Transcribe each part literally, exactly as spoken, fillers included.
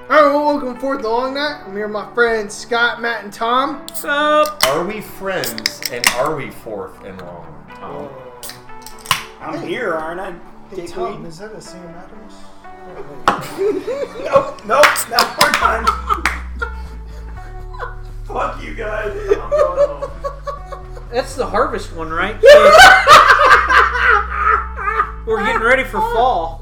Alright, well, welcome to Fourth Long Night. I'm here with my friends Scott, Matt, and Tom. What's up? Are we friends and are we fourth and long, Tom? I'm here, aren't I? Hey, Tom, is that a Sam Adams? Nope, nope, no, we're done. Fuck you guys. I'm going home. That's the harvest one, right? So we're getting ready for fall.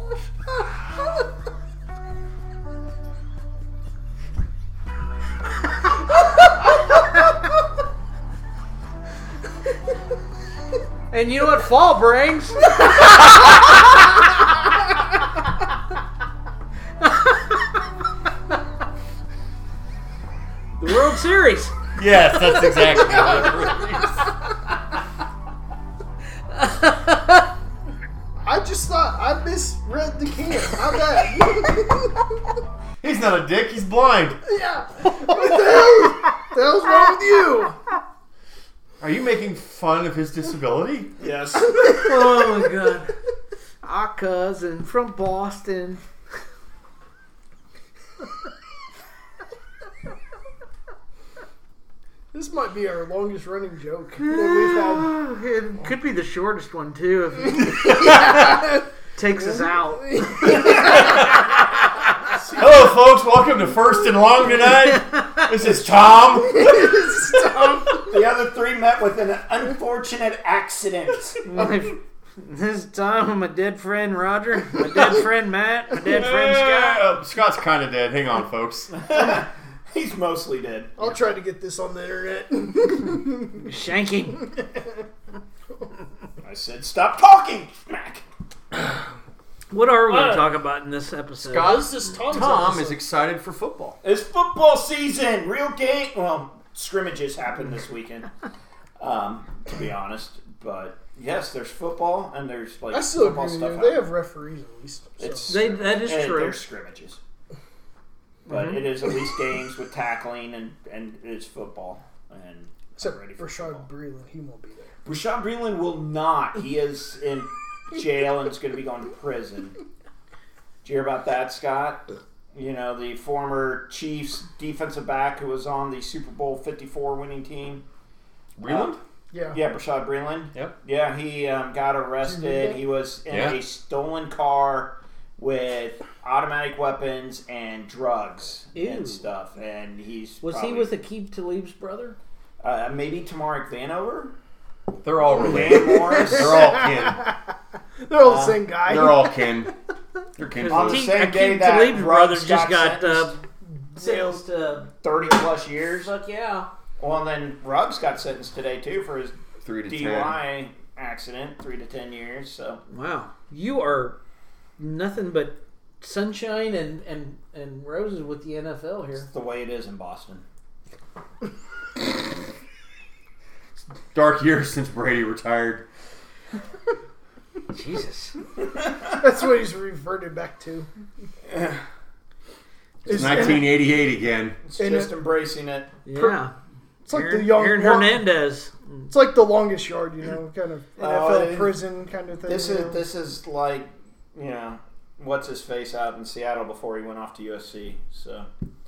And you know what fall brings? The World Series. Yes, that's exactly what it is. I just thought I misread the can. How bad? He's not a dick, he's blind. Yeah. What the hell? What the hell's wrong with you? Are you making fun of his disability? Yes. Oh my god. Our cousin from Boston. This might be our longest running joke that we've had. It could be the shortest one too if it takes us out. Hello, folks. Welcome to First and Long tonight. This is Tom. The other three met with an unfortunate accident. My, this time with my dead friend Roger, my dead friend Matt, my dead friend Scott. Uh, Scott's kind of dead. Hang on, folks. He's mostly dead. I'll try to get this on the internet. Shanking. I said, stop talking, smack. What are we going to talk about in this episode? Scott, This is Tom's Tom episode. is excited for football. It's football season. Real game. Well, scrimmages happened this weekend, um, to be honest. But yes, there's football and there's like I still football agree with stuff. you. They happening. have referees at least. So. It's They- that is and true. There's scrimmages, but Mhm. it is at least games with tackling and and it's football. And Except I'm ready for Rashad football. Breeland, he won't be there. Rashad Breeland will not. He is in jail and is going to be going to prison. Did you hear about that, Scott? You know, the former Chiefs defensive back who was on the Super Bowl fifty-four winning team. Breland? Uh, Yeah. yeah, Rashad Breeland. Yep. Yeah, he um, got arrested. He was in Yeah. a stolen car with automatic weapons and drugs Ew. and stuff. And he's Was probably, he with Aqib Talib's brother? uh, maybe Tamarik Vanover? They're all Van related. Morris? They're all kin. They're all the Uh, same guy. They're all kin. They're kin. On the Aqib- same day Aqib that Talib's brother Ruggs just got uh, sentenced, sentenced to thirty plus years. fuck yeah. Well, and then Ruggs got sentenced today too for his Three to D U I accident, three to ten years. So Wow, you are nothing but sunshine and, and, and roses with the N F L it's here. the way it is in Boston. Dark years since Brady retired. Jesus. That's what he's reverted back to. It's nineteen eighty-eight again. It's And just it- embracing it. Yeah. It's like Aaron, the young Aaron long- Hernandez. It's like the longest yard, you know, kind of N F L Oh, it- prison kind of thing. This you is know? this is like you know what's his face out in Seattle before he went off to U S C. So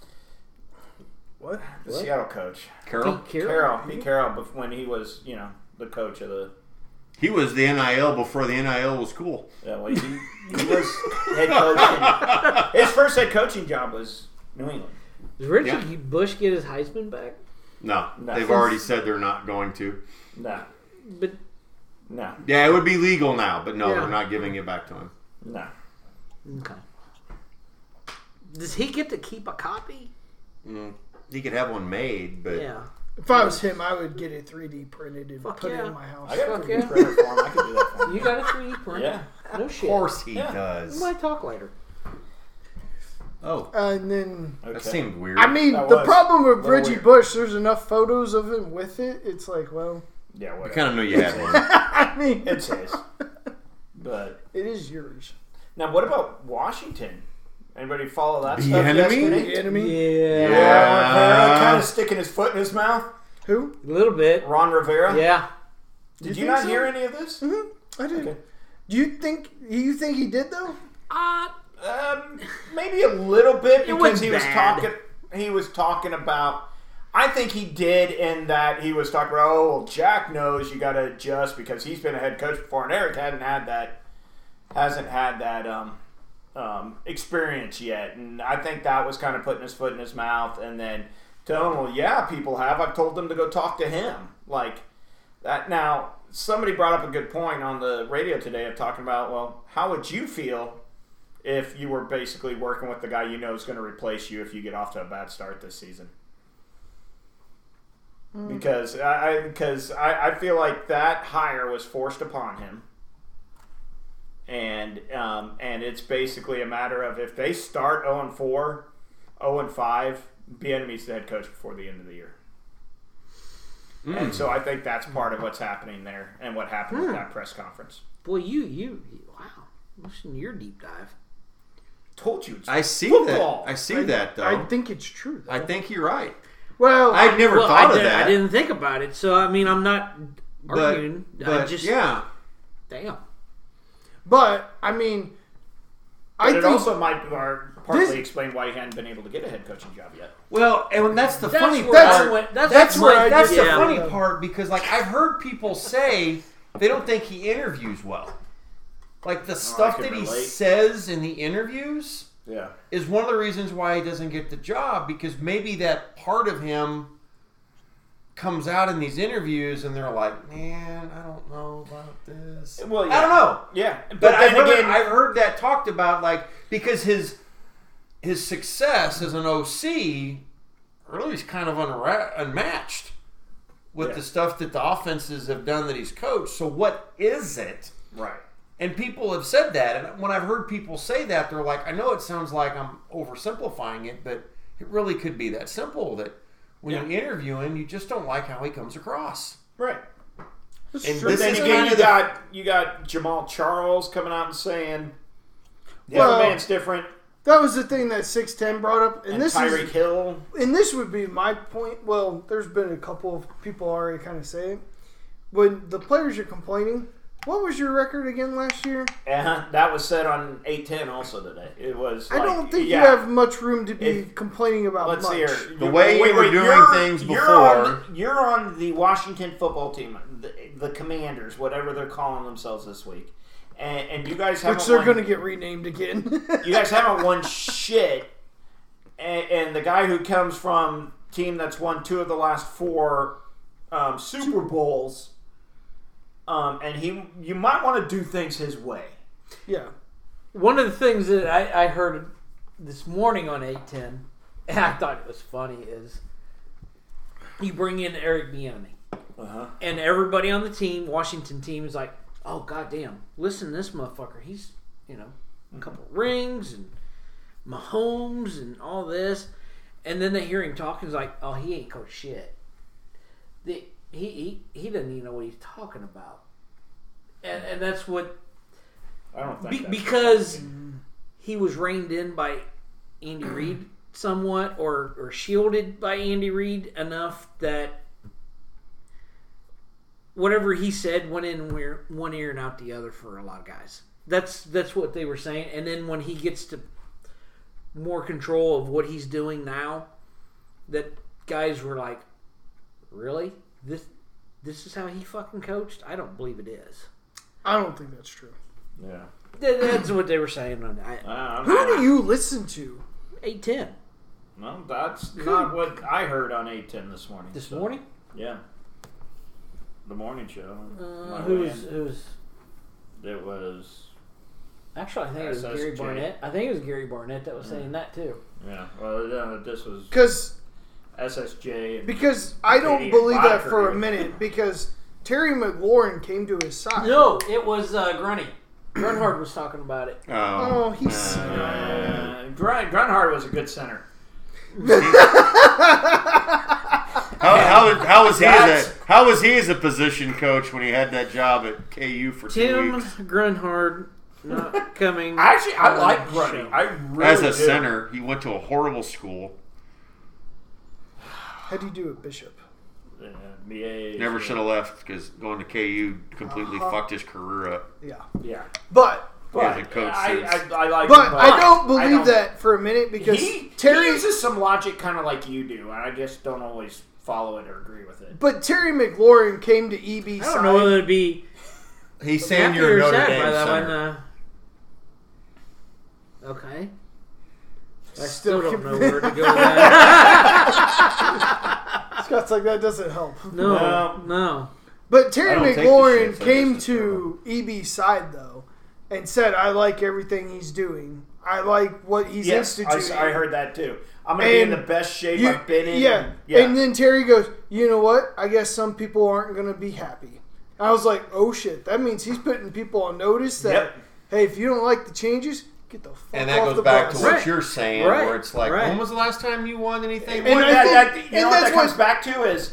What? the What? Seattle coach Carroll? Pete Carroll. Carroll, Pete Carroll, bef- when he was you know the coach of the He was the N I L before the N I L was cool. yeah well, he, he was head coach. In, his first head coaching job was New England. Does Richard Yeah. Bush get his Heisman back? No, No. they've already said they're not going to. No, But no, Yeah, it would be legal now, but no, Yeah. they're not giving it back to him. no. okay. Does he get to keep a copy? Mm. He could have one made, but Yeah. If I was him, I would get it three D printed and Fuck put yeah. it in my house. I got a Fuck three D yeah. printer for him. I could do that for him. You got a three D print? Yeah. No of shit. course he Yeah. We does. might talk later. Oh, And then, Okay. that seemed weird. I mean, That the was problem with little Reggie weird. Bush, there's enough photos of him with it. It's like, well, Yeah, I whatever. kind of knew you had one. I mean, It's his. But it is yours. now, what about Washington? Anybody follow that The stuff enemy? yesterday? The enemy? Yeah. Yeah, Rivera Yeah. kind of sticking his foot in his mouth. Who? A little bit. Ron Rivera. Yeah. Did You you, think not so? hear any of this? Mm-hmm. I did. Okay. Do you think you think he did though? Uh, Um, maybe a little bit because wasn't he was bad. talking. He was talking about. I think he did in that he was talking about. Oh, well, Jack knows you got to adjust because he's been a head coach before, and Eric hadn't had that. Hasn't had that um, um, experience yet, and I think that was kind of putting his foot in his mouth, and then telling him, well, yeah, people have. I've told them to go talk to him, like that. Now, somebody brought up a good point on the radio today of talking about, well, how would you feel if you were basically working with the guy you know is going to replace you if you get off to a bad start this season? Mm. Because I because I, I feel like that hire was forced upon him. And um, and it's basically a matter of if they start oh and four, oh and five, Bieniemy's the head coach before the end of the year. Mm. And so I think that's part of what's happening there and what happened mm. with that press conference. Boy, you, you, you wow. Listen to your deep dive. Told you. It's I see football. that. I see I, that, though. I think it's true, though. I think you're right. Well, I'd never well, thought I of did, that. I didn't think about it, so I mean, I'm not arguing. But, I but just yeah. Damn. but, I mean, I But it think... also might or partly this- explain why he hadn't been able to get a head coaching job yet. Well, and that's the That's funny where that's- part. I went- that's, That's where what. I That's get- the yeah. funny part because, like, I've heard people say they don't think he interviews well. Like the stuff can that he relate. says in the interviews Yeah. is one of the reasons why he doesn't get the job because maybe that part of him comes out in these interviews and they're like, man, I don't know about this. Well, yeah. I don't know. Yeah. But, But then I've, heard, again, I've heard that talked about, like, because his his success as an O C really is kind of unra- unmatched with Yeah. the stuff that the offenses have done that he's coached. So what is it? right. And people have said that. And when I've heard people say that, they're like, I know it sounds like I'm oversimplifying it, but it really could be that simple that when Yeah. you interview him, you just don't like how he comes across. Right. And true. this But then is again, kind you of the- got you got Jamal Charles coming out and saying, "Yeah, Well, man's different." That was the thing that six ten brought up. And, And, this Tyreek is... Hill. And this would be my point. Well, there's been a couple of people already kind of say it. When the players are complaining, what was your record again last year? Uh, that was said on eight ten also today. It was. I like, don't think yeah, you have much room to be If- complaining about Let's much. see here. The You- way you were doing you're- things you're before- on, you're on the Washington football team, the, the Commanders, whatever they're calling themselves this week, and, and you guys haven't. Which they're won- going to get renamed again. You guys haven't won shit, and, and the guy who comes from a team that's won two of the last four um, Super Bowls, um, and he, you might want to do things his way. Yeah. One of the things that I, I heard this morning on eight ten, and I thought it was funny, is you bring in Eric Bieniemy, Uh-huh. and everybody on the team, Washington team, is like, "Oh goddamn, listen to this motherfucker. He's you know a couple of rings and Mahomes and all this," and then they hear him talking, it's like, "Oh, he ain't coached shit. The, he he he doesn't even know what he's talking about," and and that's what. I don't think Be, that's because he was reined in by Andy Reid somewhat, or, or shielded by Andy Reid enough that whatever he said went in where one ear and out the other for a lot of guys. That's that's what they were saying. And then when he gets to more control of what he's doing now, that guys were like, "Really? This this is how he fucking coached? I don't believe it is." I don't think that's true. Yeah. That- That's what they were saying on I, Uh, Who do you listen to? eight ten No, that's not what I heard on eight ten this morning. this so, morning. Yeah. The morning show. Uh, My who way was in. who was? It was. Actually, I think it was S S J. Gary Barnett. I think it was Gary Barnett that was saying that too. Yeah. Well, yeah, this was Because S S J. And because I don't Katie believe that Bodker. for a minute. Because Terry McLaurin came to his side. No, it was uh, Grunny. Grunhard was talking about it. Oh, he's... Uh, Grun- Grunhard was a good center. How, how, how was he as That's- a how was he as a position coach when he had that job at K U for two Tim weeks Grunhard not coming. Actually, I on like the Grunny. show. I really as a do. center? He went to a horrible school. How'd you do it, Bishop? Uh, B A, Never should have left because going to K U completely Uh-huh. fucked his career up. Yeah. Yeah. But He hasn't coached I, since. I, I like But him, I don't believe I don't- that for a minute because he, Terry. he uses some logic kind of like you do, and I just don't always follow it or agree with it. But Terry McLaurin came to E B I side. don't know whether it'd be He's saying happy you're a or Notre sad Dame by that center. one. Uh, okay. I Still still don't keep- know where to go with that. Scott's like, that doesn't help. No, No. no. But I Terry don't take the McLaurin shits, I came just- to E B's side, though, and said, I like everything he's doing. I like what he's Yes, I, instituting. I heard that too. I'm going to be in And the best shape You- I've been in. yeah. and- yeah. And then Terry goes, you know what? I guess some people aren't going to be happy. I was like, oh shit. That means he's putting people on notice that, Yep. hey, if you don't like the changes, get the fuck And that off goes the back bus. to what Right. you're saying, Right. where it's like, Right. when was the last time you won anything? And What I that, think- that, you and know what that's that comes what- back to is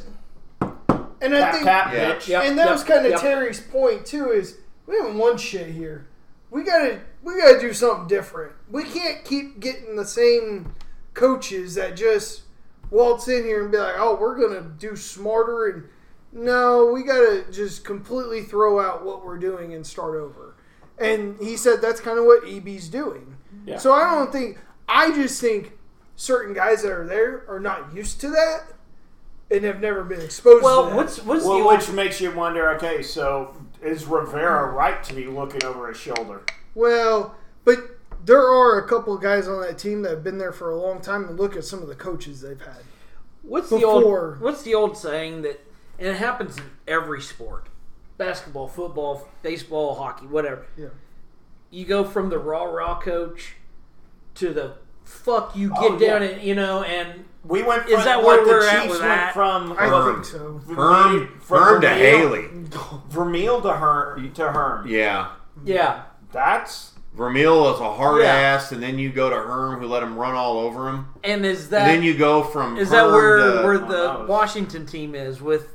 And I tap, think, tap, Yeah. bitch. Yep. and that was kind of yep. Terry's point too. Is we haven't won shit here. We gotta we gotta do something different. We can't keep getting the same coaches that just waltz in here and be like, oh, we're gonna do smarter. And no, we gotta just completely throw out what we're doing and start over. And he said that's kind of what E B's doing. Yeah. So I don't think I just think certain guys that are there are not used to that and have never been exposed to Well, that. what's what's Well, the old, which makes you wonder, okay, so is Rivera right to be looking over his shoulder? Well, but there are a couple of guys on that team that have been there for a long time, and look at some of the coaches they've had. what's the before- old what's the old saying that, and it happens in every sport, basketball, football, baseball, hockey, whatever. Yeah. You go from the rah rah coach to the fuck you get Oh, down yeah. and you know and We went from Is that what where the we're at Chiefs with went that? from I Herm. think so. Herm, from Herm to Vermeil- Haley. Vermeil to Herm to Herm. Yeah. yeah. That's Vermeil is a hard Yeah. ass, and then you go to Herm, who let him run all over him. And is that And then you go from is that Herm where to, where Well, the that was- Washington team is with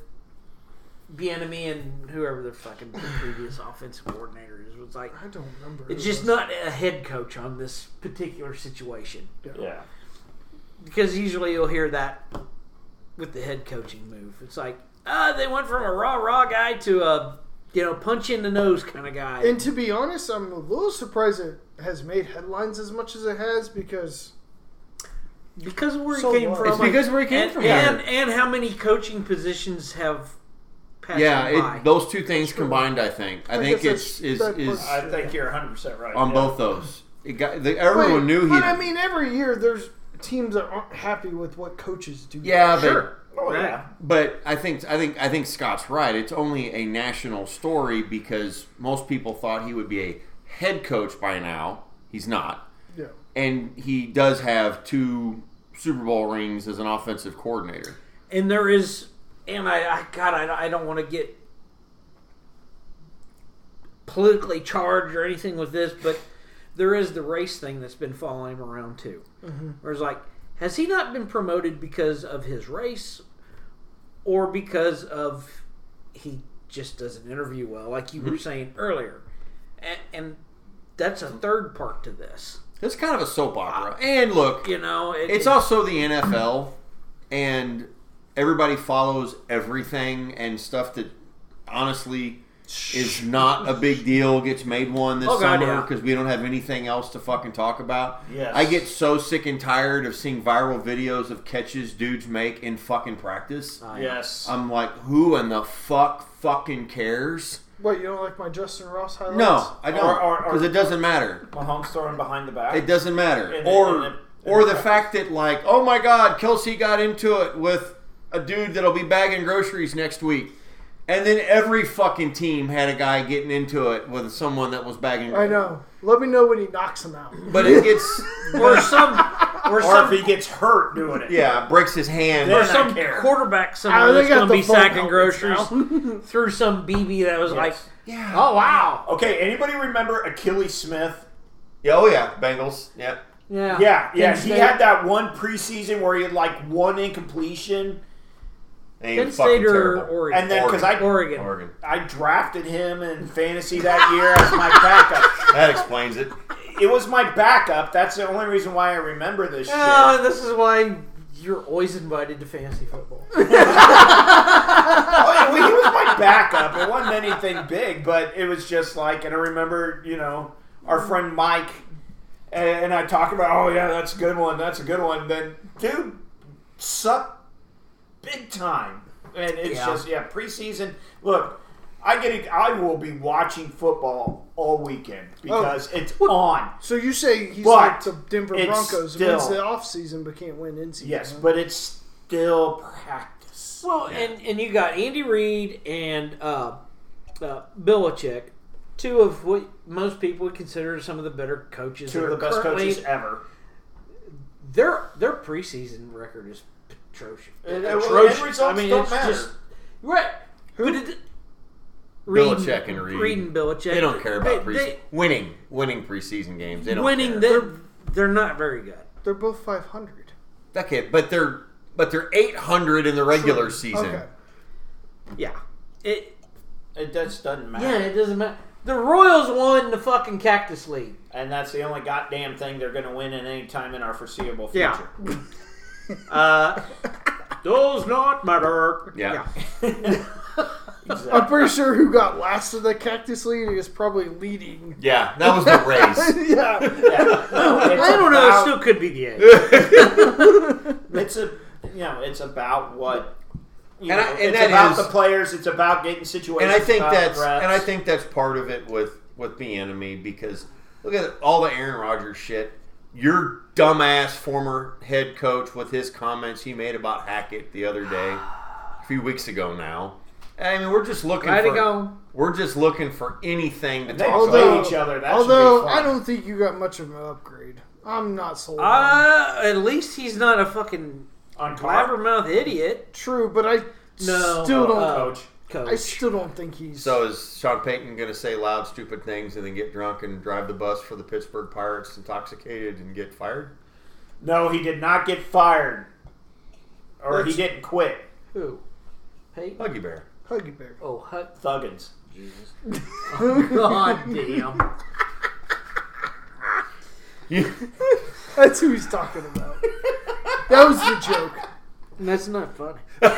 Bieniemy and whoever the fucking previous offensive coordinator is? Was like I don't remember. it's who it just was. not a head coach on this particular situation. yeah. Because usually you'll hear that with the head coaching move. It's like, ah, they went from a raw, raw guy to a, you know, punch in the nose kind of guy. And to be honest, I'm a little surprised it has made headlines as much as it has because because of where So he came what? from. It's because where he came and, from. And, and how many coaching positions have passed yeah, him by. it, those two things True. combined, I think. I, I think guess it's that's- is that is puts- I think you're one hundred percent right. on yeah. both those. It got, the, everyone Wait, knew he. But I mean, every year there's teams that aren't happy with what coaches do. yeah, but Sure. Oh, Right. yeah. But I think I think I think Scott's right. It's only a national story because most people thought he would be a head coach by now. He's not, Yeah. and he does have two Super Bowl rings as an offensive coordinator. And there is, and I, I God, I, I don't want to get politically charged or anything with this, but there is the race thing that's been following him around too. Mm-hmm. Where it's like, has he not been promoted because of his race, or because of he just doesn't interview well, like you were saying earlier, and, and that's a third part to this. It's kind of a soap opera. And look, You know, it, it's it- also the N F L, and everybody follows everything and stuff that honestly is not a big deal gets made one this Oh, God, summer yeah. because we don't have anything else to fucking talk about. Yes. I get so sick and tired of seeing viral videos of catches dudes make in fucking practice. Uh, Yes. I'm like, who in the fuck fucking cares? What, you don't like my Justin Ross highlights? No, I Or- don't, or- or- because it doesn't matter. Mahomes throwing behind the back. It doesn't matter. And- or and- and- or the and- fact that like, oh my God, Kelsey got into it with a dude that'll be bagging groceries next week. And then every fucking team had a guy getting into it with someone that was bagging. I know. Let me know when he knocks him out. But it gets, or some, or Or some, if he gets hurt doing it. yeah, breaks his hand. Then or I some care. quarterback Ah, somewhere they that's got going to the be phone sacking helmets groceries through some B B that was like, Yeah. oh wow, Okay, anybody remember Achilles Smith? Yeah, oh yeah, Bengals. Yeah. yeah, Yeah, yeah. Penn He State- had that one preseason where he had like one incompletion. They Penn ain't fucking State or terrible. Oregon, And then, because I, Oregon. Oregon. I drafted him in fantasy that year as my backup. That explains it. It was my backup. That's the only reason why I remember this shit. Oh, and this is why you're always invited to fantasy football. Oh, yeah, well, he was my backup. It wasn't anything big, but it was just like, and I remember, you know, our friend Mike, and, and I talk about, oh yeah, that's a good one, that's a good one. Then, dude, suck big time, and it's Yeah. just yeah, preseason. Look, I get it, I will be watching football all weekend because Oh. it's on. So you say he's But like the Denver it's Broncos, still- wins the off season but can't win in season. Yes, huh? but it's still practice. Well, and, and you got Andy Reid and uh, uh, Belichick, two of what most people would consider some of the better coaches. Two that of the are best currently- coaches ever. Their their preseason record is atrocious. And, uh, well, atrocious. end results I mean, don't it's matter. just right. But it, Belichick and Reid. Reid and Belichick. They don't care about They- preseason. they- winning, winning preseason games. They don't winning. care. They're they're not very good. They're both five hundred. Okay, but they're but they're eight hundred in the regular season. Okay. Yeah. It It just doesn't matter. yeah. It doesn't matter. The Royals won the fucking Cactus League. And that's the only goddamn thing they're going to win at any time in our foreseeable future. Yeah. uh, does not matter. Yeah. Exactly. I'm pretty sure who got last in the Cactus League is probably leading. Yeah, that was the race. yeah. Yeah. No, it's I don't know. It about- still could be the A. It's a, you know, it's about what. You And know, I- and it's that about is- the players. It's about getting situations. And I think about that's reps. and I think that's part of it with with the enemy because look at all the Aaron Rodgers shit. Your dumbass former head coach with his comments he made about Hackett the other day, a few weeks ago now. I mean, we're just looking Let for it go. we're just looking for anything to They talk play about. each other. That although should be I fun. don't think you got much of an upgrade. I'm not sold. on Uh, at least he's not a fucking on Carr, blabbermouth idiot. True, but I No, still don't. uh, coach. Coach. I still don't think he's. So is Sean Payton going to say loud, stupid things and then get drunk and drive the bus for the Pittsburgh Pirates intoxicated and get fired? No, he did not get fired, or That's- he didn't quit. Who? Peyton? Huggy Bear. Huggy Bear. Oh, Hut. Thuggins. Jesus. Oh, God damn. That's who he's talking about. That was the joke. That's not funny.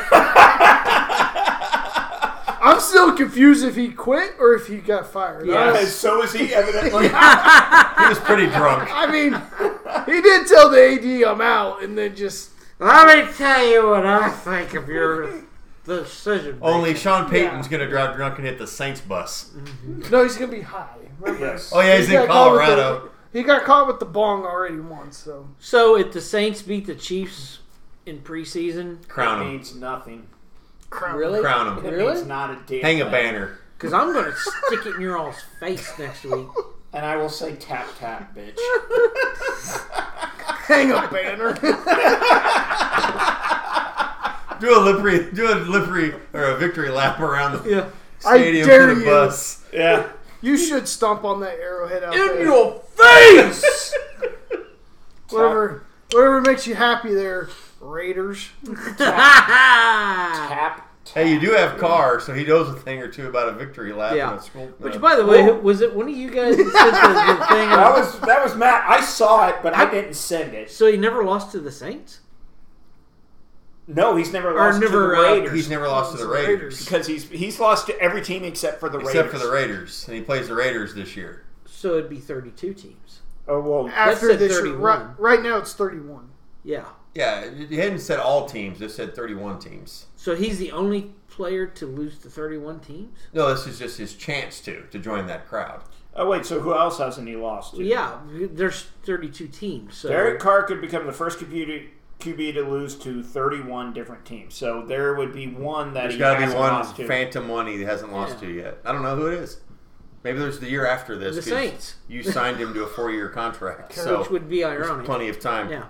I'm still confused if he quit or if he got fired. Yeah. I, And so is he, evidently. He was pretty drunk. I mean, he did tell the A D I'm out, and then just Let me tell you what I think of your decision. Only making. Sean Payton's going to drive drunk and hit the Saints bus. no, he's gonna be high. Remember? Yes. Oh, yeah, he's He in got caught with Colorado. the- He got caught with the bong already once, so So if the Saints beat the Chiefs in preseason, Crown It him. means nothing. crown. really? Crown him. It Really? means not a damn Hang a thing. banner. Because I'm going to stick it in your all's face next week. And I will say tap tap, bitch. Hang a banner. Do a livery, do a livery or a victory lap around the Yeah. stadium I dare for the you. bus. Yeah. You should stomp on that arrowhead out there. In your face! whatever, whatever makes you happy, there, Raiders. yeah. Tap. Hey, you do have Carr, so he knows a thing or two about a victory lap. Yeah. in a school, Which, uh, by the way, was it one of you guys that sent the, the thing? That was that was Matt. I saw it, but I didn't send it. So he never lost to the Saints? No, he's never Or lost never, to the uh, Raiders. he's never lost to the Raiders. Raiders. because he's he's lost to every team except for the Except Raiders. for the Raiders. And he plays the Raiders this year. So it'd be thirty-two teams. Oh well, After said this year, thirty-one. right, right now it's thirty-one. Yeah. Yeah, it hadn't said all teams. It said thirty-one teams. So he's the only player to lose to thirty-one teams? No, this is just his chance to, to join that crowd. oh wait. So who else hasn't he lost to? Well, yeah, there's thirty-two teams. So Derek Carr could become the first Q B Q B to lose to thirty-one different teams. So there would be one that There's he got to be hasn't one lost to. phantom one he hasn't lost Yeah. to yet. I don't know who it is. Maybe there's the year after this. The 'cause Saints. You signed him to a four-year contract, so which would be there's ironic. plenty of time. Yeah.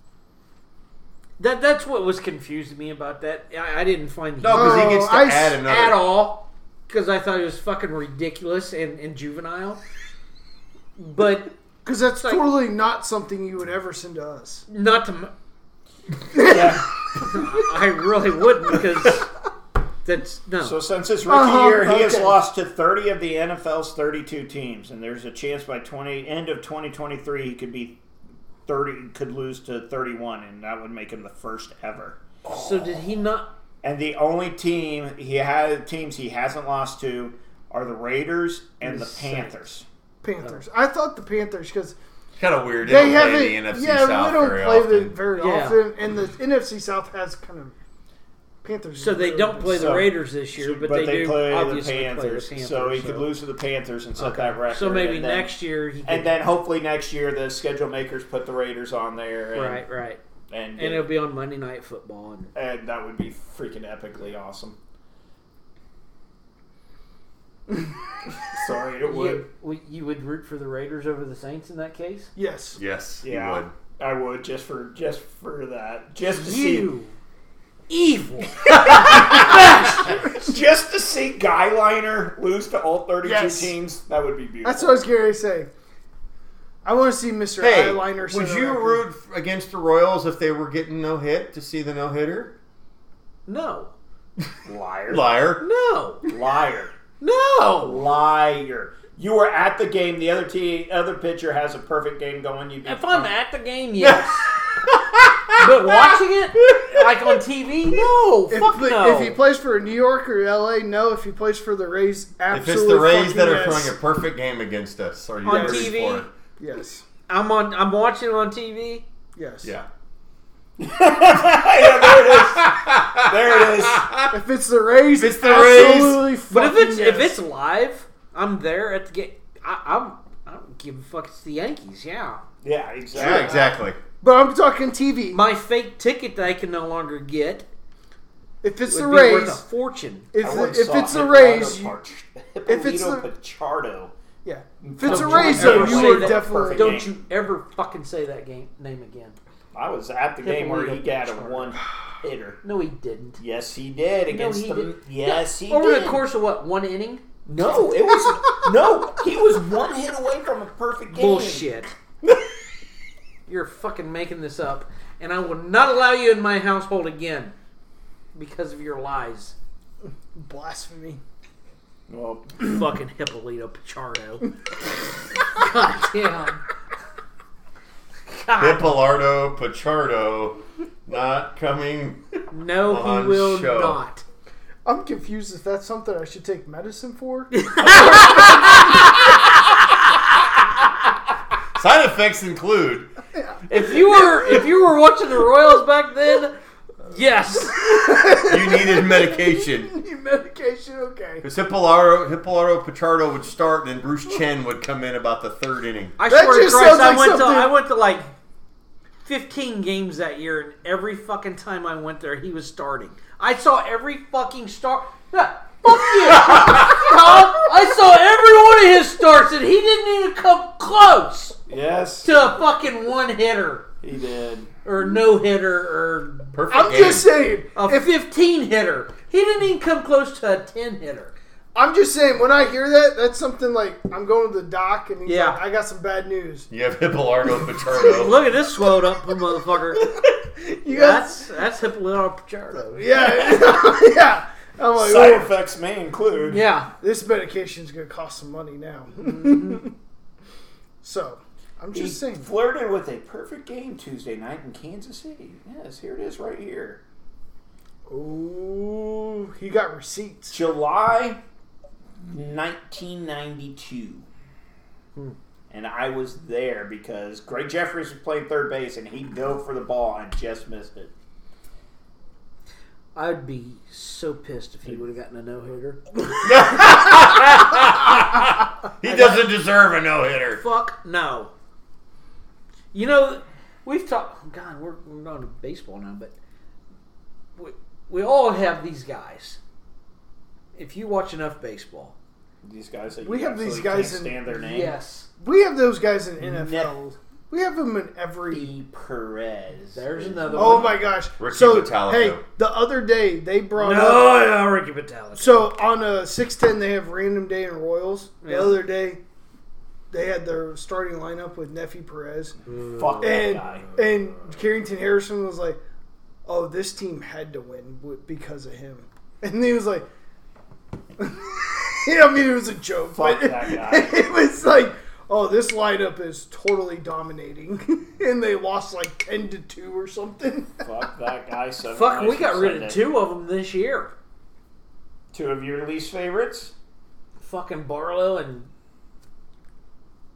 That that's what was confusing me about that. I, I didn't find No, because Oh, he gets to I s- add another. at all because I thought it was fucking ridiculous and, and juvenile. But Because that's like- totally not something you would ever send to us. not to. m- Yeah. I really wouldn't because that's no. So since his rookie Uh-huh, year, he has okay. lost to thirty of the N F L's thirty-two teams, and there's a chance by twenty end of twenty twenty-three he could be thirty, could lose to thirty-one, and that would make him the first ever. So did he not? And the only team he had teams he hasn't lost to are the Raiders and the The Saints. Panthers. Panthers. I thought the Panthers because Kind of weird. They, they don't haven't. play the N F C yeah, South we don't very play often. them very Yeah. often, and the N F C South has kind of Panthers. So they don't play the So- Raiders this year, but, but they, do play the, obviously Panthers, play the Panthers. so he could lose to the Panthers and set Okay. that record. So maybe and then, next year he could, and then hopefully next year the schedule makers put the Raiders on there, and, right, right, and, and it'll be on Monday Night Football. And and that would be freaking epically awesome. Sorry, it would. you, we- you would root for the Raiders over the Saints in that case. Yes. Yes, you Yeah, would. I would just for just for that, just to see, You evil. just to see Guy Liner lose to all thirty-two Yes. teams. That would be beautiful. That's what I was going to say. I want to see Mister Hey, Eyeliner. set would a you record. root f- against the Royals if they were getting no hit to see the no hitter? No, Liar, Liar. no, liar, no. liar. You were at the game. The other team, other pitcher has a perfect game going. You If I'm at the game, yes. But watching it, like on T V, no. If, fuck the- no. if he plays for New York or L A, no. If he plays for the Rays, If absolutely. it's the Rays fucking that are yes. throwing a perfect game against us, are you On rooting T V? for it? Yes. I'm on. I'm watching it on T V. Yes. Yeah. yeah, there it is. There it is. If it's the Rays, If it's the Rays. absolutely But if fucking it's yes. if it's live, I'm there at the game. I, I'm. I don't give a fuck. It's the Yankees. Yeah. Yeah, exactly. Yeah, exactly. But I'm talking T V. My fake ticket that I can no longer get If it's would the be worth a Rays, fortune. if, I the, once if saw it's the Hippolyto Rays, you, Parch- if it's Hippolyto the- Pichardo. yeah. If it's the Don't Rays, you though, ever you say were that definitely. perfect Don't game. you ever fucking say that game name again? I was at the game where he Hippolyto got a Pichardo. one hitter. No, he didn't. Yes, he did against he the. didn't. Yes, he Over did. the course of what, one inning? No, it was no. He was one hit away from a perfect game. Bullshit. You're fucking making this up, and I will not allow you in my household again because of your lies. Blasphemy. Well, Fucking Hippolyto Pichardo. God damn. God. Hippolyto Pichardo not coming. No, he on will show. not. I'm confused if that's something I should take medicine for. Side effects include If you were if you were watching the Royals back then, yes. you needed medication. Need medication, okay. Because Hippolyto, Hippolyto Pichardo would start, and then Bruce Chen would come in about the third inning. I That swear to just Christ, sounds I like went to something- I went to like fifteen games that year, and every fucking time I went there, he was starting. I saw every fucking start. Yeah, fuck you, Tom. I saw every one of his starts, and he didn't even come close yes, to a fucking one hitter he did. or no hitter or Perfect I'm game. just saying. a If, fifteen hitter. He didn't even come close to a ten hitter. I'm just saying, when I hear that, that's something like I'm going to the doc and he's Yeah. like, I got some bad news. You have Hippolyto Pichardo. Look at this swelled up motherfucker. You guys, That's that's Hippolyto Pichardo. yeah, yeah. I'm like, Side oh, effects may include. Yeah. this medication's going to cost some money now. So, I'm He just saying. flirted with a perfect game Tuesday night in Kansas City. Yes, here it is right here. Ooh, he got receipts. July nineteen ninety-two. Hmm. And I was there because Greg Jeffries was playing third base and he dove for the ball and just missed it. I'd be so pissed if he would have gotten a no hitter. He doesn't deserve a no hitter. Fuck no. You know, we've talked. God, we're, we're on to baseball now, but we, we all have these guys. If you watch enough baseball, These guys that We you have these absolutely guys can't in- stand their name. yes, We have those guys in N F Net- L. We have them in every. B. Perez. There's another Oh one. my gosh! Ricky so Metallico. hey, the other day they brought up. No, yeah, Ricky Metallic. So on a six ten, they have random day in Royals. The Yeah. other day, they had their starting lineup with Nefi Perez Fuck that and guy. and Carrington Harrison was like, "Oh, this team had to win w- because of him," and he was like, "You know, I mean, it was a joke, Fuck but that guy. it was like." Oh, this lineup is totally dominating, and they lost like ten to two or something. Fuck that guy. Seven Fuck, we nights got on rid Sunday. of two of them this year. Two of your least favorites? Fucking Barlow and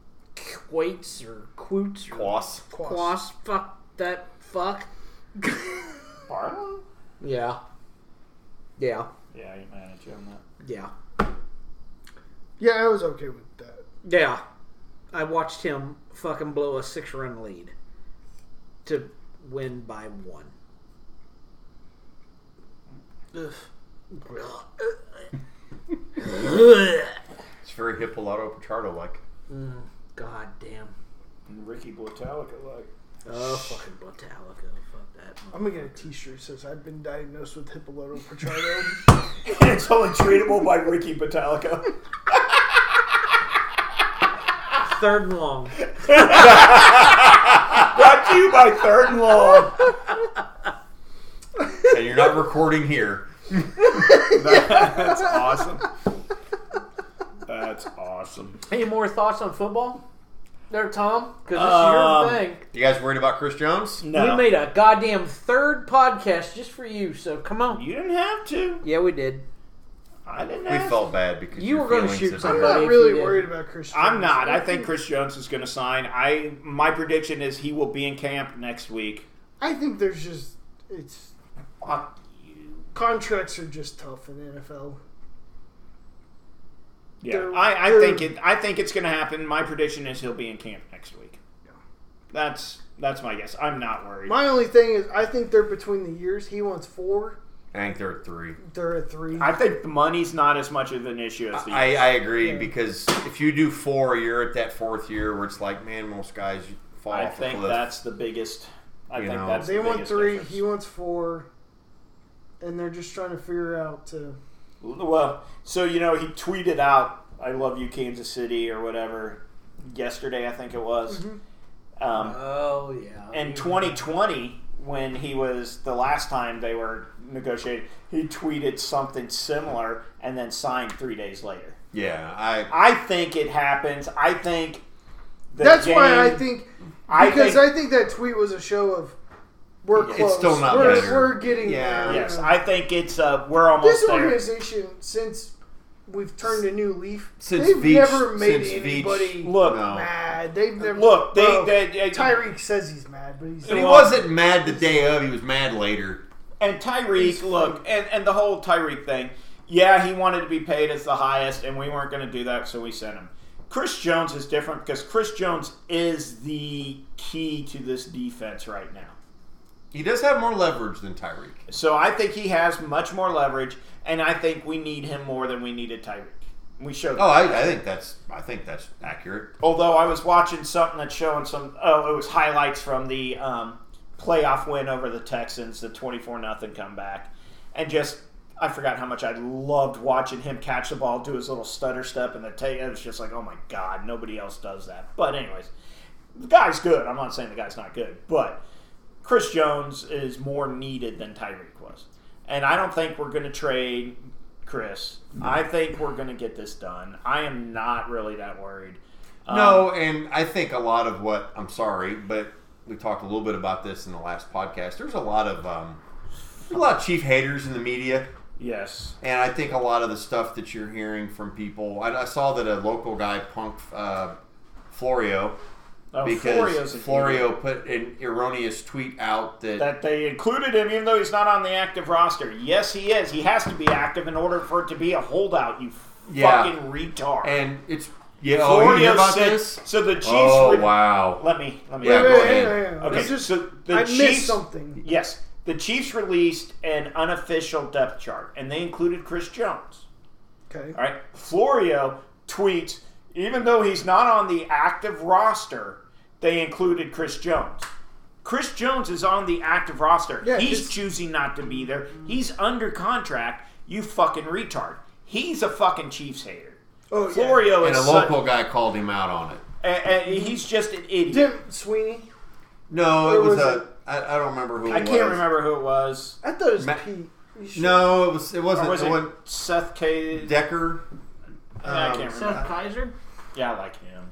Quates or Quoots or Quas. Quas. Fuck that. Fuck. Barlow? Yeah. Yeah. Yeah, I ain't mad at you on that. Yeah. Yeah, I was okay with that. Yeah. I watched him fucking blow a six-run lead to win by one. Ugh. It's very Hippolyto Pichardo-like. Mm, God damn. And Ricky Bottalica, like. Oh, fucking Bottalica. Fuck that. I'm gonna get a T-shirt that says I've been diagnosed with Hippolyto Pichardo. It's only treatable by Ricky Bottalica. Third and long. Brought to you by Third and Long. And you're not recording here. That's awesome. That's awesome. Any more thoughts on football? There, Tom? Because this Um, is your thing. You guys worried about Chris Jones? No. We made a goddamn third podcast just for you, so come on. You didn't have to. Yeah, we did. I didn't We have felt bad because You your were gonna feelings shoot have I'm been somebody. not if really you did. worried about Chris Jones. I'm not. I think Chris Jones is going to sign. I my prediction is he will be in camp next week. I think there's just it's Fuck you. contracts are just tough in the N F L. Yeah, They're- I, I they're- think it. I think it's going to happen. My prediction is he'll be in camp next week. That's that's my guess. I'm not worried. My only thing is I think they're between the years. He wants four. I think they're at three. They're at three. I think the money's not as much of an issue as the. I, I agree Yeah. because if you do four, you're at that fourth year where it's like, man, most guys fall I off think a cliff. that's the biggest. I You think know. that's they the want biggest three. difference. He wants four. And they're just trying to figure out to. Well, so you know, he tweeted out, "I love you, Kansas City," or whatever. Yesterday, I think it was. Mhm. Um, Oh, yeah. in twenty twenty, when he was the last time they were negotiating, he tweeted something similar and then signed three days later. yeah, I I think it happens. I think the That's game, why I think. I Because think I think that tweet was a show of we're It's close. still not we're, better. we're getting Yeah. there. yes, you know. I think it's uh, we're almost This there. organization, since we've turned a new leaf, Since they've Veach- never made since Veach- anybody Look, no. mad. They've never look, they, well, they, they Tyreek says he's mad, but he's And he Well- wasn't mad the day of. He was mad later. And Tyreek, look, and, and the whole Tyreek thing, yeah, he wanted to be paid as the highest, and we weren't going to do that, so we sent him. Chris Jones is different because Chris Jones is the key to this defense right now. He does have more leverage than Tyreek. So I think he has much more leverage, and I think we need him more than we needed Tyreek. We showed Oh, that. I, I think that's I think that's accurate. Although I was watching something that's showing some, oh, it was highlights from the um, playoff win over the Texans, the twenty-four nothing comeback. And just, I forgot how much I loved watching him catch the ball, do his little stutter step, and the take. It was just like, oh my God, nobody else does that. But anyways, the guy's good. I'm not saying the guy's not good. But Chris Jones is more needed than Tyreek was. And I don't think we're going to trade Chris. I think we're going to get this done. I am not really that worried. Um, No, and I think a lot of what I'm sorry, but we talked a little bit about this in the last podcast. There's a lot of um, there's a lot of Chief haters in the media, Yes. and I think a lot of the stuff that you're hearing from people. I, I saw that a local guy punked uh, Florio Oh, because Florio's a Florio hero. put an erroneous tweet out that, That they included him even though he's not on the active roster. Yes, he is. He has to be active in order for it to be a holdout, you Yeah. fucking retard. and it's yeah. Oh, you hear about said- this? So the Chiefs... Oh re- wow! Let me... Let me... Yeah, Wait, go wait, ahead. hang on, hang on. Okay, Let's just- so the I Chiefs... missed something. Yes. The Chiefs released an unofficial depth chart, and they included Chris Jones. Okay. All right. Florio tweets, even though he's not on the active roster, they included Chris Jones. Chris Jones is on the active roster. Yeah, He's it's- choosing not to be there. He's under contract. You fucking retard. He's a fucking Chiefs hater. Oh, yeah. Florio And is a such- local guy called him out on it. and, and he's just an idiot. Tim Sweeney. No, Or it was, was a. it- I, I don't remember who. I it can't was. remember who it was. I thought it was Ma- Pete. You should- No, it was. It Or wasn't. was it it wasn't Seth K? Decker. I Um, can't Seth remember. Kaiser? Yeah, I like him.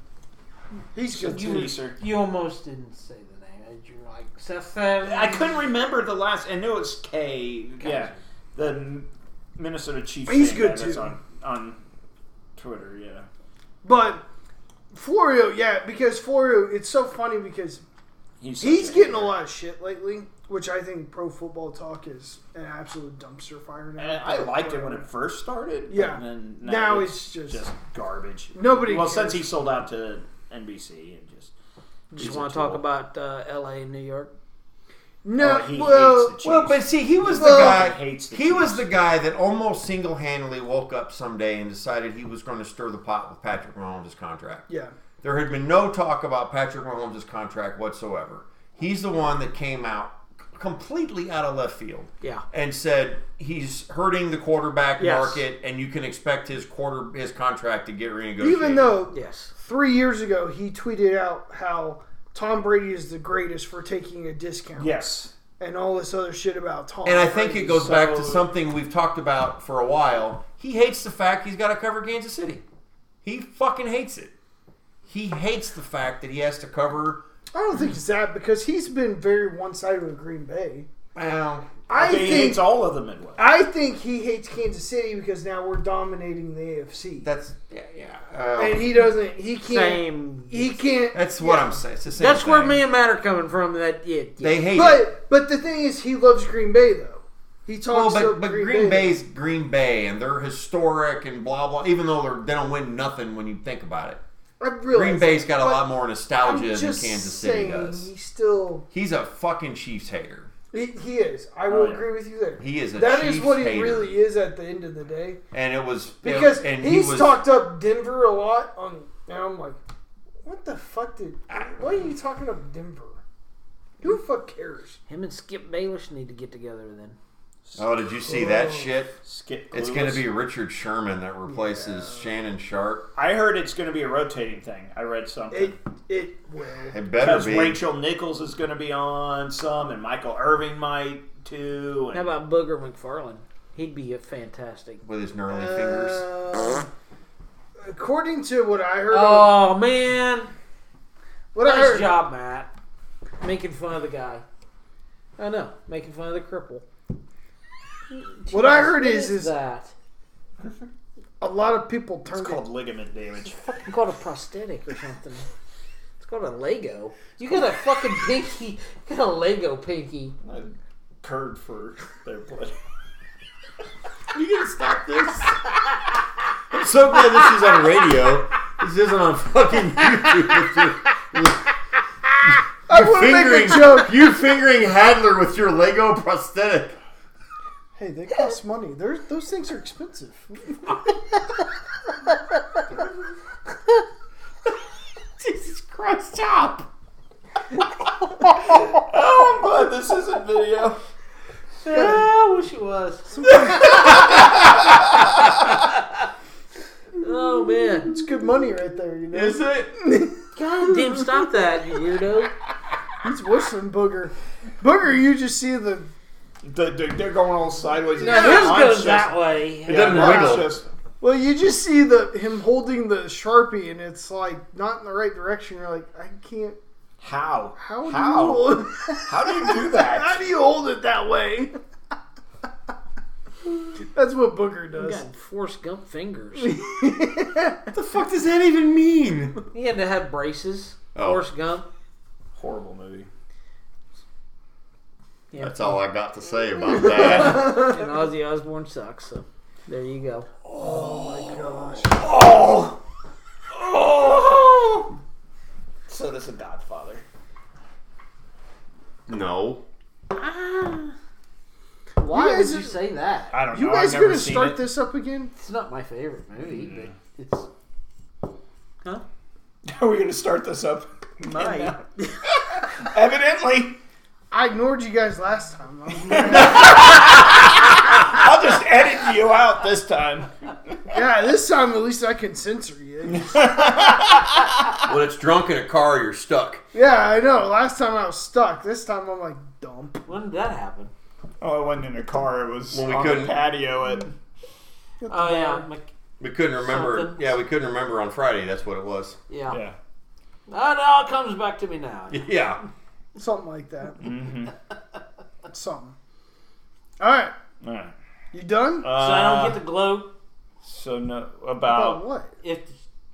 He's good You- too. Teaser. You almost didn't say the name. You're like, Seth... Uh, I couldn't remember the last. I knew it was K. Yeah, Kaiser. the M- Minnesota Chiefs. He's fan good, guy that's too. on on Twitter. Yeah, But Florio, yeah, because Florio, it's so funny because He's, he's such getting a hater. lot of shit lately, which I think Pro Football Talk is an absolute dumpster fire now. And I liked it when it first started. Yeah. But then now, Now it's, it's just- garbage. Nobody Well, cares. since he sold out to N B C and just. Just he's a want to talk tool. about uh, L A and New York. No, Oh, he well, hates the Well, Chiefs. but see, he was the Well, guy. he hates the He was Chiefs. the guy that almost single-handedly woke up someday and decided he was going to stir the pot with Patrick Mahomes' contract. yeah. There had been no talk about Patrick Mahomes' contract whatsoever. He's the one that came out completely out of left field Yeah. and said he's hurting the quarterback Yes. market, and you can expect his quarter his contract to get renegotiated. Even though Yes. three years ago he tweeted out how Tom Brady is the greatest for taking a discount. Yes. And all this other shit about Tom And I think Brady. it goes So- back to something we've talked about for a while. He hates the fact he's got to cover Kansas City. He fucking hates it. He hates the fact that he has to cover. I don't think it's that because he's been very one-sided with Green Bay. Well, I, I think think he hates all of the Midwest. I think he hates Kansas City because now we're dominating the A F C. that's yeah, yeah. Um, And he doesn't. He can't. Same. He can't. that's what yeah. I'm saying. It's the same That's where thing. me and Matt are coming from. That yeah. yeah. They hate it. But but the thing is, he loves Green Bay though. He Well, talks but, up but Green, Green Bay. Bay's Green Bay, and they're historic and blah blah. Even though they're, they don't win nothing when you think about it, I realize Green Bay's got a but lot more nostalgia I'm than just Kansas City saying, does. He's still. He's a fucking Chiefs hater. He, he is. I will Oh, yeah. agree with you there. He is a That Chiefs is what he hater. really is at the end of the day. And it was Because it, and he's he was, talked up Denver a lot on. And I'm like, what the fuck did? Why are you talking up Denver? Who the fuck cares? Him and Skip Bayless need to get together then. Oh, did you see that Oh. shit? Skip It's Clueless. going to be Richard Sherman that replaces Shannon Sharp. I heard it's going to be a rotating thing. I read something. It it will. It better Because be. Rachel Nichols is going to be on some, and Michael Irving might too. And How about Booger McFarland? He'd be a fantastic. With his gnarly fingers. Uh, according to what I heard, Oh man, what I nice heard, job, Matt. Making fun of the guy. I know, making fun of the cripple. What I heard What is- is- that a lot of people it's turned called it. ligament damage. fucking called a prosthetic or something. It's called a Lego. You got a fucking pinky. You got a Lego pinky. I curd for their blood. You gonna stop this? I'm so glad this is on radio. This isn't on fucking YouTube. I You want to make fingering, a joke. you fingering Hadler with your Lego prosthetic. Hey, they cost money. They're, those things are expensive. Jesus Christ, stop! Oh, I'm glad this isn't video. Yeah, I wish it was. Oh man. It's good money right there, you know. Is it? God damn, stop that, you weirdo. He's worse than Booger. Booger, you just see the. The, the, they're going all sideways. Now his Mine's goes just- that way. It doesn't mine's wiggle. just- Well, you just see the him holding the Sharpie, and it's like not in the right direction. You're like, I can't. How? How do How? you hold? How do you do that? How do you hold it that way? That's what Booger He does. got Forrest Gump fingers. What the fuck does that even mean? He had to have braces. Oh. Forrest Gump. Horrible movie. Yeah. That's all I got to say about that. And Ozzy Osbourne sucks. So there you go. Oh my gosh. Oh! Oh! So does a Godfather. No. Why You guys would you are- say that? I don't You know. guys I've never gonna seen start it. this up again? It's not my favorite movie, but it's. Huh? Are we going to start this up? Might. Evidently. I ignored you guys last time. I was- I'll just edit you out this time. yeah, this time at least I can censor you. When it's drunk in a car, you're stuck. Yeah, I know. Last time I was stuck. This time I'm like, dump. When did that happen? Oh, it wasn't in a car. It was Well, we on couldn't- the patio at... Oh yeah, Mc- We couldn't remember. Something. Yeah, we couldn't remember on Friday. That's what it was. yeah. Yeah. Oh, now it comes back to me now. Yeah. Something like that. Mm-hmm. Something. All right. All right. You done? So I don't get the gloat So no, About about what? if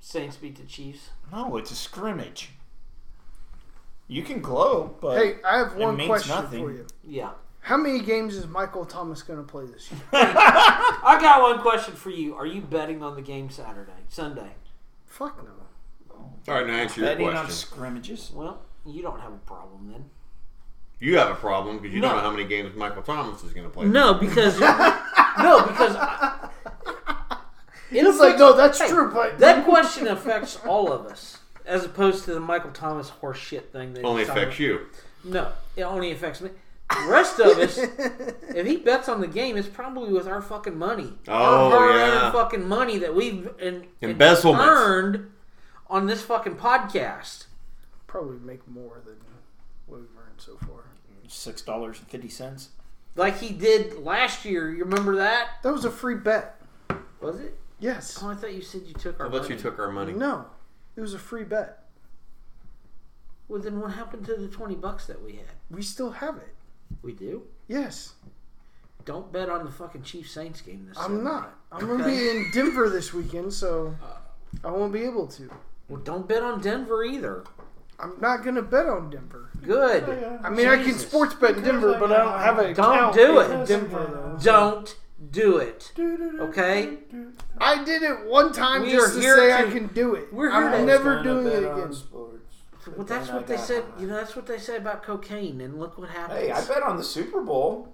Saints beat the Chiefs. No, it's a scrimmage. You can gloat, but Hey, I have it one means question nothing. for you. Yeah. How many games is Michael Thomas going to play this year? I got one question for you. Are you betting on the game Saturday, Sunday? Fuck no. All right, now answer your betting on question. scrimmages. Well, you don't have a problem then. You have a problem because you No. don't know how many games Michael Thomas is going to play. No, because no, because I, It's like, no, that's Hey, true, but that question affects all of us, as opposed to the Michael Thomas horse shit thing. That Only he's talking affects you. No, it only affects me. The rest of us, if he bets on the game, it's probably with our fucking money. Oh, our hard-earned yeah. fucking money that we've in, in Embezzlements. earned on this fucking podcast. probably make more than what we've earned so far. Six dollars and fifty cents. Like he did last year. You remember that? That was a free bet. Was it? Yes. Oh, I thought you said you took our I bet money. you took our money. No, it was a free bet. Well, then what happened to the twenty bucks that we had? We still have it. We do. Yes. Don't bet on the fucking Chiefs Saints game this. I'm Sunday. not. I'm going to Okay. be in Denver this weekend, so I won't be able to. Well, don't bet on Denver either. I'm not going to bet on Denver. Good. I mean, I can Jesus. sports bet in Denver, but I don't have an Don't account do in it. Denver, though. Don't do it. Okay? I did it one time We just are to here say to- I can do it. we're here I'm to- never doing it again. Well, that's what they said. You know, that's what they say about cocaine, and look what happens. Hey, I bet on the Super Bowl.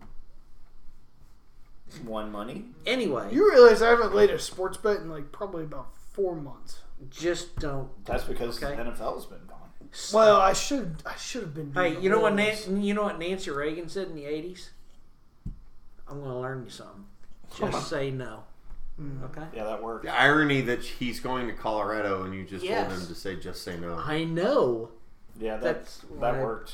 Won money. Anyway, You realize I haven't laid a sports bet in like probably about four months. just don't. That's because Okay. the N F L's been gone. Well, I should I should have been. Doing Hey, you know what? this. Nan- you know what Nancy Reagan said in the eighties? I'm going to learn you something. Just say no. Mm. Okay. Yeah, that worked. The irony that he's going to Colorado and you just Yes. told him to say just say no. I know. Yeah, that That's that why- worked.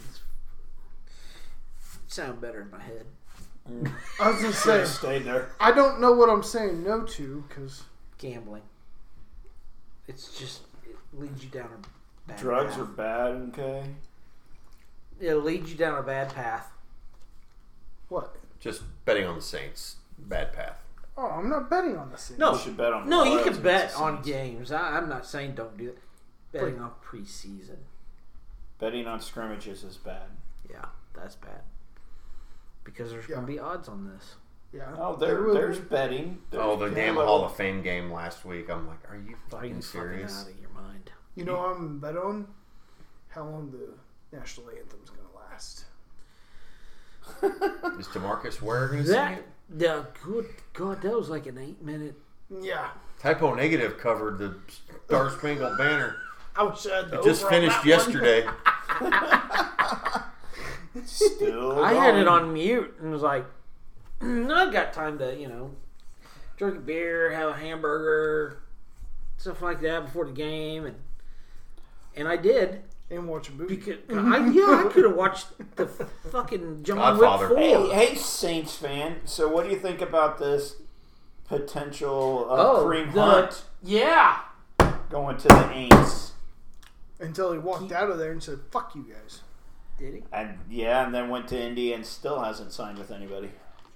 Sound better in my head. I was gonna Should say have stayed there. I don't know what I'm saying no to because Gambling. It's just it leads you down a bad Drugs path. are bad. Okay. It leads you down a bad path. what? Just betting on the Saints. Bad path. Oh, I'm not betting on the Saints. No. You should bet on. the No, you Royals can against bet the on Saints. games. I, I'm not saying don't do that. Betting on preseason. Betting on scrimmages is bad. Yeah, that's bad. Because there's Yeah. going to be odds on this. Yeah. Oh, there, will there's be. betting. There's Oh, the damn gambling. Hall of Fame game last week. I'm like, are you Are you fucking fucking serious? out of your mind? You know what I'm bet on? How long the national anthem's gonna last? Is DeMarcus Ware going to That, sing it? the good God, that was like an eight minute. Yeah. Typo Negative covered the Star Spangled Banner. I wish I had the It just over on finished that one. yesterday. Still I had it going. on mute and was like, I got time to, you know, drink a beer, have a hamburger, stuff like that before the game, and and I did And watch a movie. because I, yeah, I could have watched the fucking John Godfather. Wick four. Hey, hey, Saints fan. So, what do you think about this potential uh, Oh, Kareem the- Hunt Yeah, going to the Aints? Until he walked out of there and said, "Fuck you guys." did he? And yeah, and then went to Indy and still hasn't signed with anybody.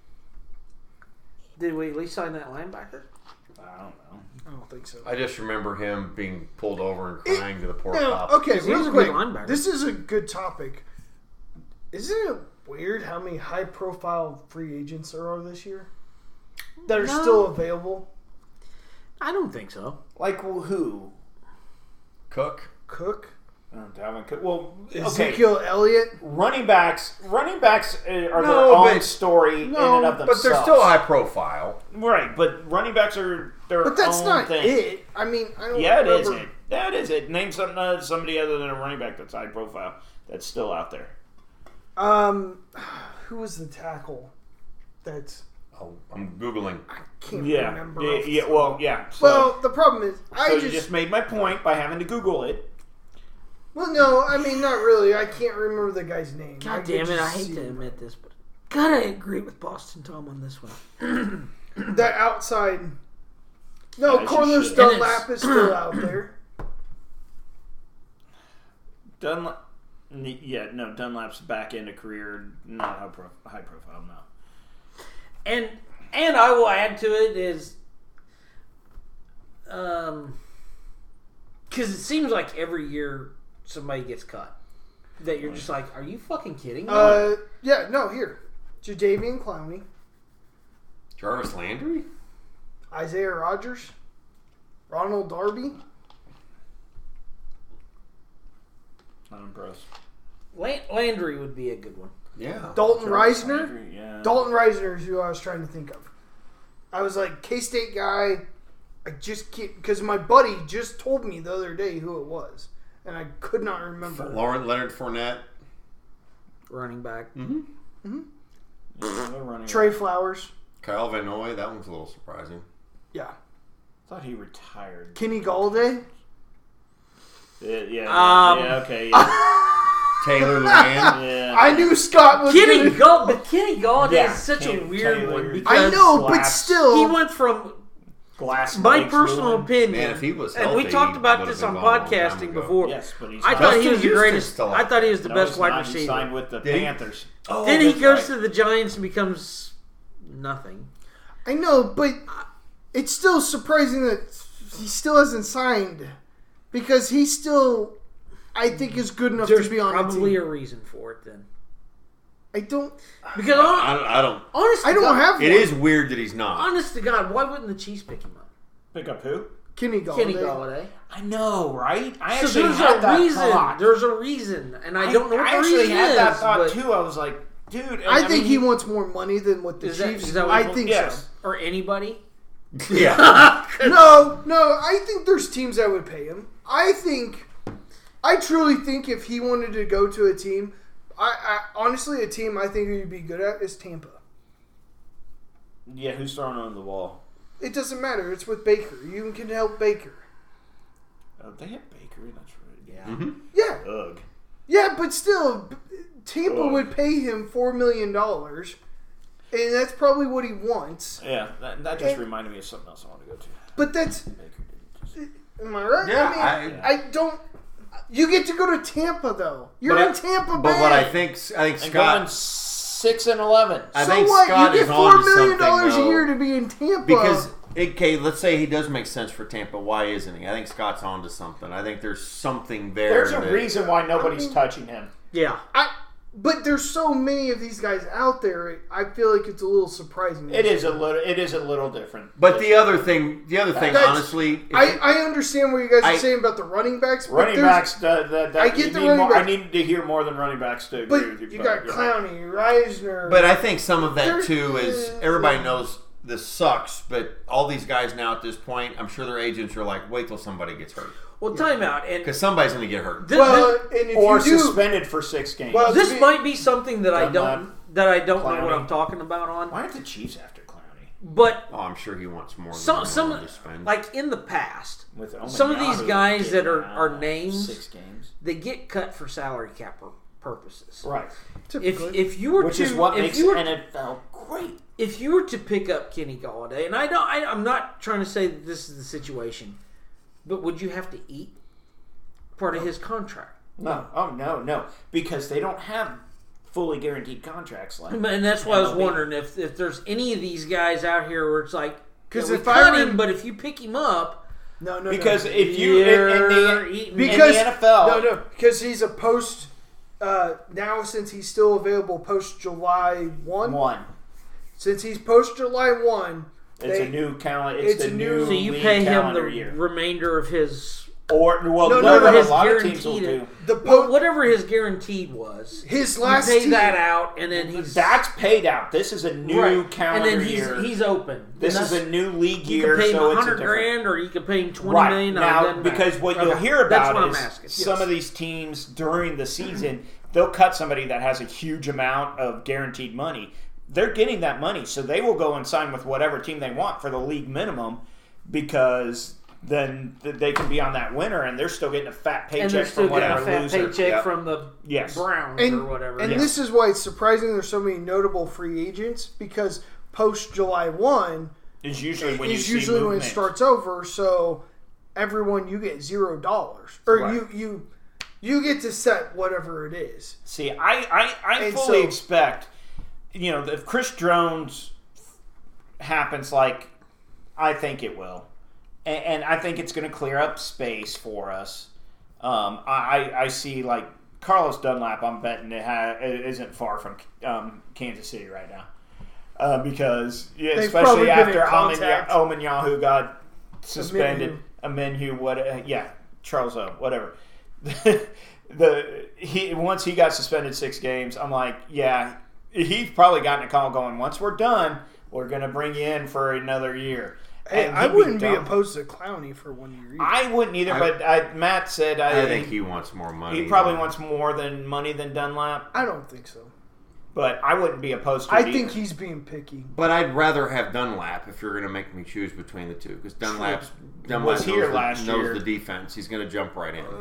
Did we at least sign that linebacker? I don't know. I don't think so. I just remember him being pulled over and crying to the poor Now, cop. okay, 'Cause he was real a good quick. linebacker. This is a good topic. Isn't it weird how many high-profile free agents there are this year that are No. still available? I don't think so. Like well, who? Cook. Cook, Oh, Dalvin Cook. Well, okay. Ezekiel Elliott. Running backs, running backs uh, are No, their own but- story no, in and of But themselves. they're still high profile. right. But running backs are their But that's own not thing. it. I mean, I don't Yeah, it is remember. it. That is it. Name something uh, somebody other than a running back that's high profile that's still out there. Um, who was the tackle? That's Oh, I'm Googling. I can't Yeah, remember. yeah, off the yeah. top. Well, yeah. So, well, the problem is, I so just, you just made my point by having to Google it. well, no, I mean, not really. I can't remember the guy's name. I God could damn it! I just hate see to him. admit this, but God, I agree with Boston Tom on this one. That outside. No, As you Carlos should. Dunlap is still out there. Dunlap. n- Yeah, no. Dunlap's back end of career, not high, pro, high profile. No. And and I will add to it is, um, Because it seems like every year somebody gets cut. That you're just like, are you fucking kidding me? Uh, yeah, no, here. Jadeveon Clowney, Jarvis Landry? Isaiah Rodgers, Ronald Darby. Not impressed. Lan- Landry would be a good one. Yeah. Dalton Jarvis Reisner. Landry, yeah. Dalton Reisner is who I was trying to think of. I was like, K-State guy. I just can't, because my buddy just told me the other day who it was, and I could not remember. Lauren Leonard Fournette. Running back. Mm-hmm. Yeah, they're running Trey around. Flowers. Kyle Van Noy. That one's a little surprising. Yeah. I thought he retired. Kenny Galladay. Yeah, yeah, Um, yeah okay, yeah. Taylor Land. yeah. I knew Scott was Kenny gonna... Gall, but Kenny Galladay Yeah, is such Ken- a weird Taylor. one I because know, but Glass. still. he went from Glass my legs personal moving. opinion, Man, if he was and healthy, we talked about he this would've on been gone a long time podcasting ago. before. Yes, but he's I not. thought he Justin was the Houston's greatest. still I out. thought he was the No, best he's wide not. He receiver. signed with the Did he? Panthers. Oh, Then he that's goes right. to the Giants and becomes nothing. I know, but it's still surprising that he still hasn't signed because he still, I think, is good enough There's to be on the probably team. a reason for it then. I don't. Because I hon- don't. I don't honest, I to don't God, have it one. is weird that he's not. honest to God, why wouldn't the Chiefs pick him up? Pick up who? Kenny Galladay. Kenny Galladay. I know, right? I So actually there's had a that reason. thought. There's a reason, and I, don't know what I the actually reason had is. that thought but- too. I was like, dude. and I, think mean, he wants more money than what the Is that- Chiefs. is that what I he wants? think Yes. Or anybody. Yeah. so. No, no. I think there's teams that would pay him. I think. I truly think if he wanted to go to a team, I, I honestly a team I think he'd be good at is Tampa. Yeah, who's throwing on the wall? It doesn't matter. It's with Baker. You can help Baker. Oh, they have Baker. That's right. Yeah. Mm-hmm. Yeah, Ugh. yeah, but still, Tampa Ugh. would pay him four million dollars, and that's probably what he wants. Yeah, that, that just And- reminded me of something else I want to go to. But that's, Baker didn't just. am I right? Yeah, I mean, I- I don't. You get to go to Tampa though. You're But in I- Tampa Bay. But what I think, I think And going Scott, six and eleven. I so think what? Scott you is get on four to million something dollars a though, year to be in Tampa because okay, let's say he does make sense for Tampa. Why isn't he? I think Scott's on to something. I think there's something there. There's a that- reason why nobody's I mean- touching him. Yeah. I. But there's so many of these guys out there. I feel like it's a little surprising. It is a little. It is a little different. But the other thing, the other thing, That's- honestly, if I, you- I understand what you guys are I- saying about the running backs. But Running there's- backs. That, that, that, I get you the need running more, I back- need to hear more than running backs to agree But with you. you but, got yeah. Clowney, Reisner. But I think some of that There- too is everybody knows this sucks, but all these guys now at this point, I'm sure their agents are like, wait till somebody gets hurt. Well, timeout. And Because somebody's going to get hurt. thi- well, thi- and if Or you do, suspended for six games. Well, this to be- might be something that I Done don't that I don't know what Clowney. I'm talking about on. Why aren't the Chiefs after Clowney? But Oh, I'm sure he wants more than some one some to spend. like in the past, With some of these Omenyanu guys that getting, are, are uh, names, six games. they get cut for salary cap pur- purposes. Right. If typically, if you were Which to is what if makes you were, N F L great. if you were to pick up Kenny Galladay, and I don't, I, I'm not trying to say that this is the situation, but would you have to eat part of his contract? No. Oh no, no. Because they don't have fully guaranteed contracts like And that's why I was M L B. wondering if if there's any of these guys out here where it's like, 'Cause because yeah, we if I cut were- him, but if you pick him up, no, no, Because no. if you in, in you're the eating- because N F L no, no, because he's a post. Uh, now since he's still available post July one, one, since he's post July one, it's they- a new calendar. It's, it's the a new. new- so you league pay him the calendar year. remainder of his Or well, No, no, no, no, no, a his lot of teams will guaranteed- do. the well, po- whatever his guaranteed was. his You last pay team, that out, and then he's That's paid out. This is a new right. calendar and then he's year. he's open. this And is a that's- new league you year, can pay him so a it's a hundred different. grand, or you can pay him twenty Right million. now, and then because back. what Okay. you'll hear That's about what I'm is asking. some Yes. of these teams during the season they'll cut somebody that has a huge amount of guaranteed money. They're getting that money, so they will go and sign with whatever team they want for the league minimum, because then th- they can be on that winner and they're still getting a fat and they're paycheck still from getting a whatever fat loser. paycheck Yep. from the Yes. Browns and, or whatever. and Yeah. this is why it's surprising there's so many notable free agents because post July one Is usually when you is see usually when it movement. starts over. So everyone you get zero dollars or Right. you you you get to set whatever it is. See, I I, I And fully so- expect, you know, if Chris Jones happens like I think it will, and, and I think it's going to clear up space for us. Um, I, I see like Carlos Dunlap. I'm betting it, ha- it isn't far from um, Kansas City right now, uh, because yeah, They've especially probably been after in contact. Omenyahu got suspended. Aminu. Aminu, what? Uh, yeah, Charles O, whatever. the he once he got suspended six games. I'm like, yeah, he's probably gotten a call going. Once we're done, we're gonna bring you in for another year. Hey, And I he'd wouldn't be, dumb. opposed to Clowney for one year either. I wouldn't either, I- but I, Matt said I, I think he wants more money. he probably than- wants more than money than Dunlap, I don't think so. but I wouldn't be opposed to I it think either. he's being picky. But I'd rather have Dunlap if you're going to make me choose between the two, because Dunlap's Dunlap Was here knows, the, last knows year. the defense. He's going to jump right in.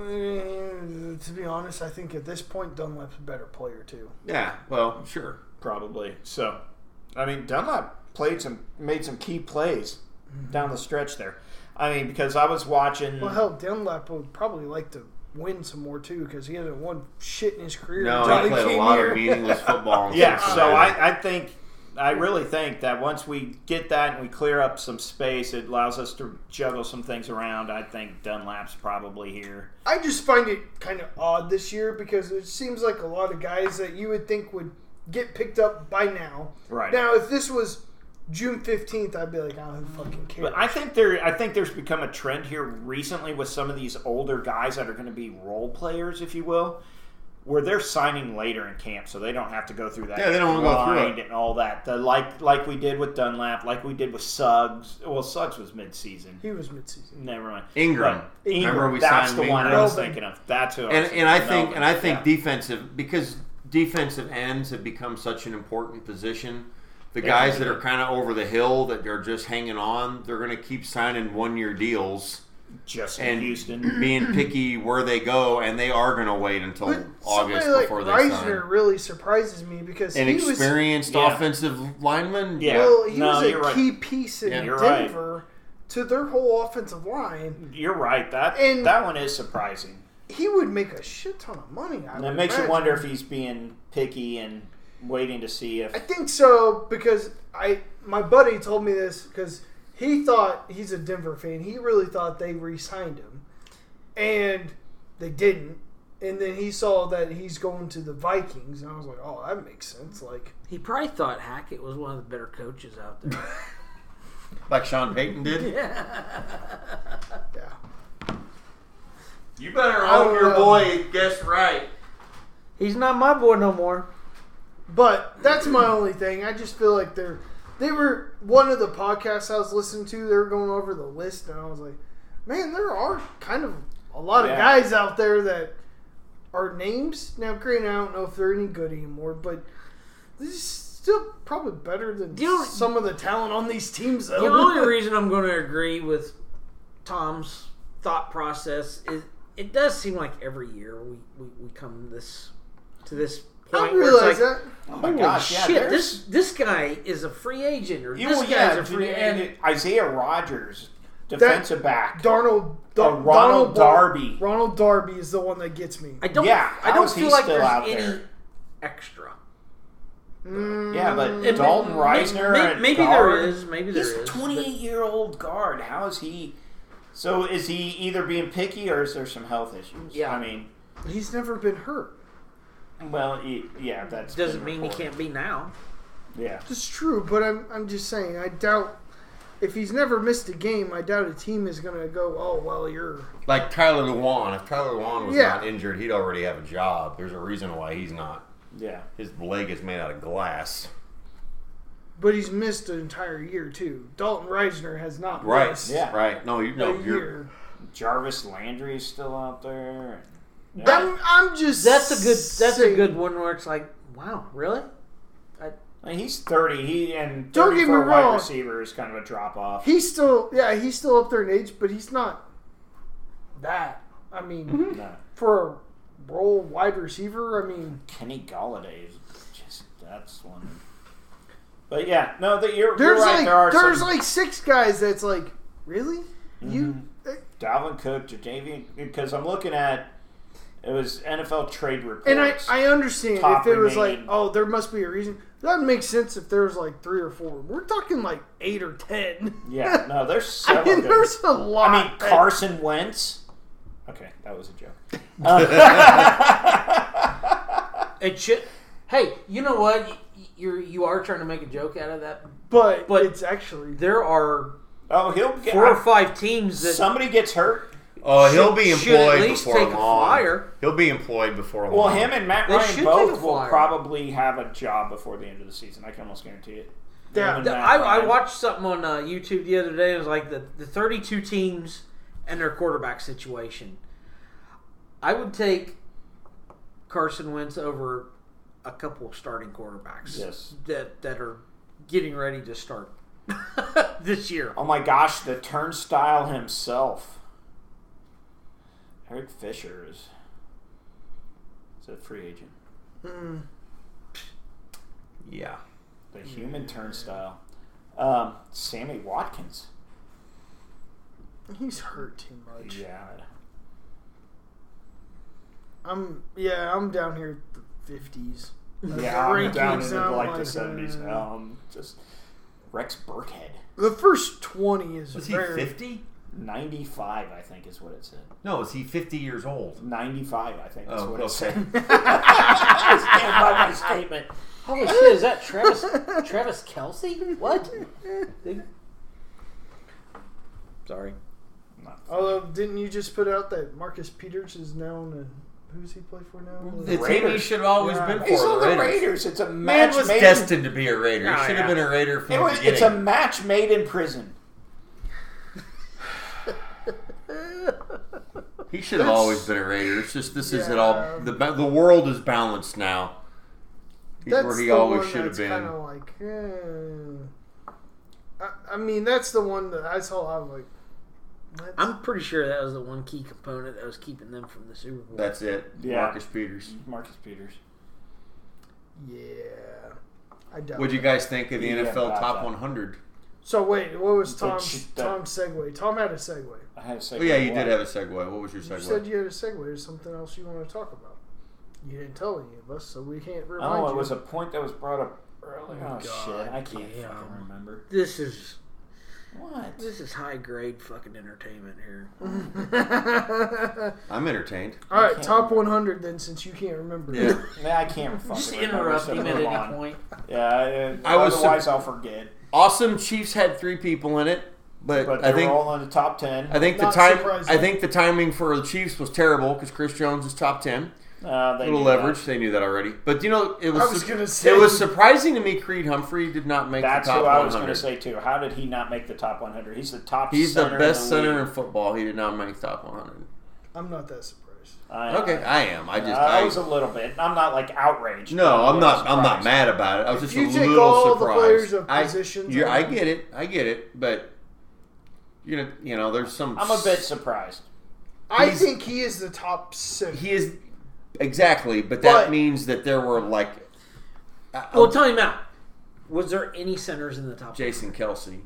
Uh, to be honest, I think at this point Dunlap's a better player too. Yeah, well, sure. Probably. So, I mean, Dunlap played some, made some key plays down the stretch there. I mean, because I was watching. Well, hell, Dunlap would probably like to win some more too because he hasn't won shit in his career. No, until he played a came lot here. of meaningless football. Yeah, since so then. I, I think, I really think that once we get that and we clear up some space, it allows us to juggle some things around. I think Dunlap's probably here. I just find it kind of odd this year because it seems like a lot of guys that you would think would get picked up by now. Right. Now, if this was June fifteenth, I'd be like, oh, who fucking cares? But I think there, I think there's become a trend here recently with some of these older guys that are going to be role players, if you will, where they're signing later in camp, so they don't have to go through that Yeah, they don't wanna go through grind it. and all that. The, like, like we did with Dunlap, like we did with Suggs. Well, Suggs was mid-season. he was midseason. Never mind. Ingram. But Ingram, Remember we that's signed the one I was Melvin. thinking of. That's who. I and was and I thinking of. think Melvin. and I think Yeah. defensive because defensive ends have become such an important position. The Yeah, guys they that do. are kind of over the hill that are just hanging on, they're going to keep signing one-year deals just in and Houston. being picky where they go, and they are going to wait until But August somebody like before they Reisner sign. really surprises me because An he was experienced Yeah. offensive lineman, Yeah. well, he No, was a you're right. key piece in Yeah. You're right. Denver to their whole offensive line. You're right. That And- that one is surprising. He would make a shit ton of money. I And would it makes imagine. you wonder if he's being picky and waiting to see if. I think so because I my buddy told me this because he thought he's a Denver fan. He really thought they re-signed him, and they didn't. And then he saw that he's going to the Vikings, and I was like, "Oh, that makes sense." Like, He probably thought Hackett was one of the better coaches out there. like Sean Payton did. yeah, You better I hope don't your know. boy guessed right. He's not my boy no more. but that's my only thing. I just feel like they're they were one of the podcasts I was listening to. They were going over the list, and I was like, "Man, there are kind of a lot of Yeah. guys out there that." Are names now? Granted, I don't know if they're any good anymore, but this is still probably better than You know- some of the talent on these teams. Though. The only reason I'm going to agree with Tom's thought process is it does seem like every year we, we, we come this to this point I where realize it's like, that. Oh my holy gosh! Yeah, shit, there's- this this guy is a free agent or You this know, guy's yeah, a free dude, agent. Isaiah Rogers, defensive back. Darnold, Uh, Dar- Ronald Donald Darby. Ronald Darby is the one that gets me. I don't Yeah, I how don't is he feel like still there's out any there? extra. Mm, Yeah, but And Dalton may- Reisner may- and maybe guard, there is, maybe there he's is, a twenty-eight-year-old guard. How is he? So is he either being picky or is there some health issues? Yeah. I mean, he's never been hurt. well, he, yeah, that's Doesn't been mean he reported. can't be now. Yeah, It's true, but I'm I'm just saying. I doubt if he's never missed a game. I doubt a team is going to go, "Oh, well, you're." Like Tyler Lewan. If Tyler Lewan was Yeah. not injured, he'd already have a job. There's a reason why he's not. yeah. His leg is made out of glass. But he's missed an entire year too. Dalton Reisner has not Right. missed Yeah. Right. No, you a no, you're year. Jarvis Landry is still out there. Yeah. I'm, I'm just. That's a good that's a saying- good one where it's like, wow, really? I mean, he's thirty. He and Don't thirty get for me a wide wrong. receiver is kind of a drop off. He's still, yeah, he's still up there in age, but he's not that. I mean, No. for a role wide receiver, I mean, Kenny Galladay is just that's one. But yeah, no, that you're, you're there's right. like there are there's some, like six guys that's like, really, you? Dalvin Cook, Jadavian, because I'm looking at it was N F L trade reports. And I I understand Top if it was remaining. like, oh, there must be a reason. That would make sense if there's like three or four. We're talking like eight or ten. Yeah, no, there's I several. mean, there's a lot. I mean, Carson Wentz. Okay, that was a joke. It should. Hey, you know what? You- You're you are trying to make a joke out of that. but, but- it's actually There are Oh, he'll get four or five teams that somebody gets hurt. Oh, he'll be should at employed least before take a long. flyer. He'll be employed before long. Well, him and Matt They Ryan should take both a will flyer. probably have a job before the end of the season. I can almost guarantee it. Yeah. Him and The- Matt I, I Ryan. watched something on uh, YouTube the other day. It was like the, the thirty-two teams and their quarterback situation. I would take Carson Wentz over a couple of starting quarterbacks Yes. that that are getting ready to start this year. Oh my gosh, the turnstile himself. Eric Fisher is, is a free agent. Mm, Yeah. The human turnstile. Um, Sammy Watkins. he's hurt too much. Yeah. I'm yeah, I'm down here at the fifties. Yeah, I'm down Rankings into now, like the like, seventies. uh, Um, just Rex Burkhead. The first twenty is Was he very fifty? ninety-five, I think, is what it said. No, is he fifty years old? ninety-five, I think, is Oh, what it okay. said. I stand by my statement. Holy shit! Is that Travis Travis Kelsey? What? Sorry. Not- Although, didn't you just put out that Marcus Peters is now on the who's he play for now? The team he Raiders. should have always Yeah. been for. He's on the Raiders. Raiders. It's a Man match was made. destined to be a Raider. Oh, he should have yeah. been a Raider from It the was, beginning. it's a match made in prison. He should have It's- always been a Raider. It's just this is it Yeah. all. The ba- the world is balanced now. He's That's where he the always one should have that's been. kind of like, eh. I, I mean, that's the one that I saw. I was like, what? I'm pretty sure that was the one key component that was keeping them from the Super Bowl. That's it. Yeah. Marcus Peters. Marcus Peters. yeah. I doubt. What'd you it. guys think of the Yeah, N F L about Top that. one hundred? So wait, what was The Tom's ch- the- Tom's segue? Tom had a segue. I had to say. Oh yeah, you did have a segue. What was your You segue? said you had a segue. There's something else you want to talk about. You didn't tell any of us, so we can't remind Oh, you. it was a point that was brought up earlier. Oh, Oh, God shit, I can't damn. fucking remember. This is What? this is high grade fucking entertainment here. I'm entertained. All right, can't top remember. one hundred then, since you can't remember. Yeah. Nah, I can't fucking Just remember, interrupt so him move at any on. point. Yeah, I I was otherwise I'll forget. Awesome. Chiefs had three people in it, but, But I they're think all in the top ten. I think the Not time surprising. I think the timing for the Chiefs was terrible because Chris Jones is top ten. Uh, they Little knew leverage. that. They knew that already. But you know, it was, I was su- gonna say- it was surprising to me. Creed Humphrey did not make That's the top who I was going one to hundred. say too. How did he not make the top one hundred? He's the top. He's the center best in the center league. in football. He did not make top one hundred. I'm not that surprised. I, Okay, I am. I just I I, was a little bit. I'm not like outraged. no, but a I'm little not. I'm not surprised. mad about it. I was If just you a take little all the surprised. players of I, positions you're- I on- get it. I get it. But you know, you know, there's some. I'm a bit surprised. I He's- think he is the top center. He is exactly, but that But- means that there were like uh, Well, tell me out. Was there any centers in the top? Jason Kelsey.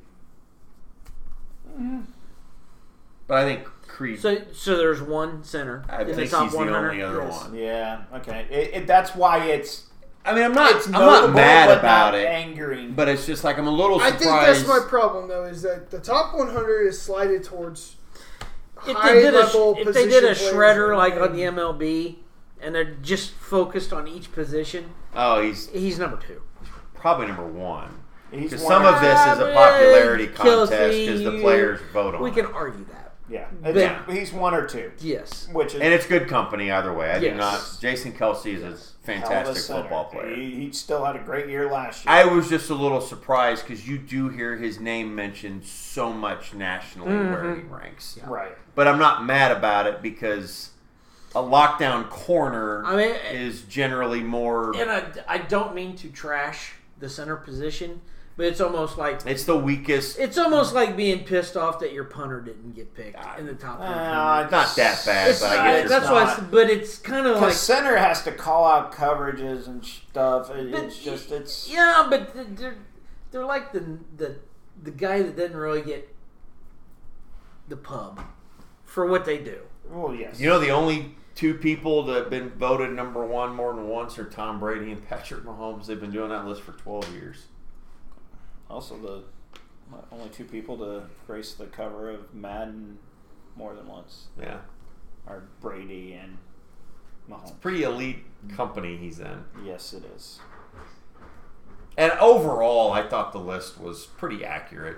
But I think Creed. So, so there's one center I in the think top he's the one hundred. only other Yes. one. Yeah. Okay. It, it, that's why it's. I mean, I'm not. It's I'm notable, not mad but about not it, Angering. but it's just like I'm a little I surprised. think that's my problem, though, is that the top one hundred is slided towards If high they did a level if they did a position shredder players like and- on the M L B and they're just focused on each position, Oh, he's he's number two. probably number one. He's Because one some of this is a Ah, popularity man, contest Kelsey, because the you- players vote on We it. can argue that. Yeah. But- It's- he's one or two, Yes. which is And it's good company either way. I do Yes. not. Jason Kelsey is a hell of a fantastic center. football player. He, he still had a great year last year. I was just a little surprised because you do hear his name mentioned so much nationally where he ranks. right. But I'm not mad about it because a lockdown corner I mean, is generally more. and I, I don't mean to trash the center position, but it's almost like It's the weakest. it's almost like being pissed off that your punter didn't get picked in the top one hundred. Uh, It's not that bad, It's but I not- guess that's it's why. not. It's, but it's kind of Because like center has to call out coverages and stuff. It- But it's just it's yeah, but they're they're like the the the guy that doesn't really get the pub for what they do. well yes. You know, the only two people that have been voted number one more than once are Tom Brady and Patrick Mahomes. They've been doing that list for twelve years. Also, the only two people to grace the cover of Madden more than once Yeah. are Brady and Mahomes. Pretty elite company he's in. Yes, it is. And overall, I thought the list was pretty accurate.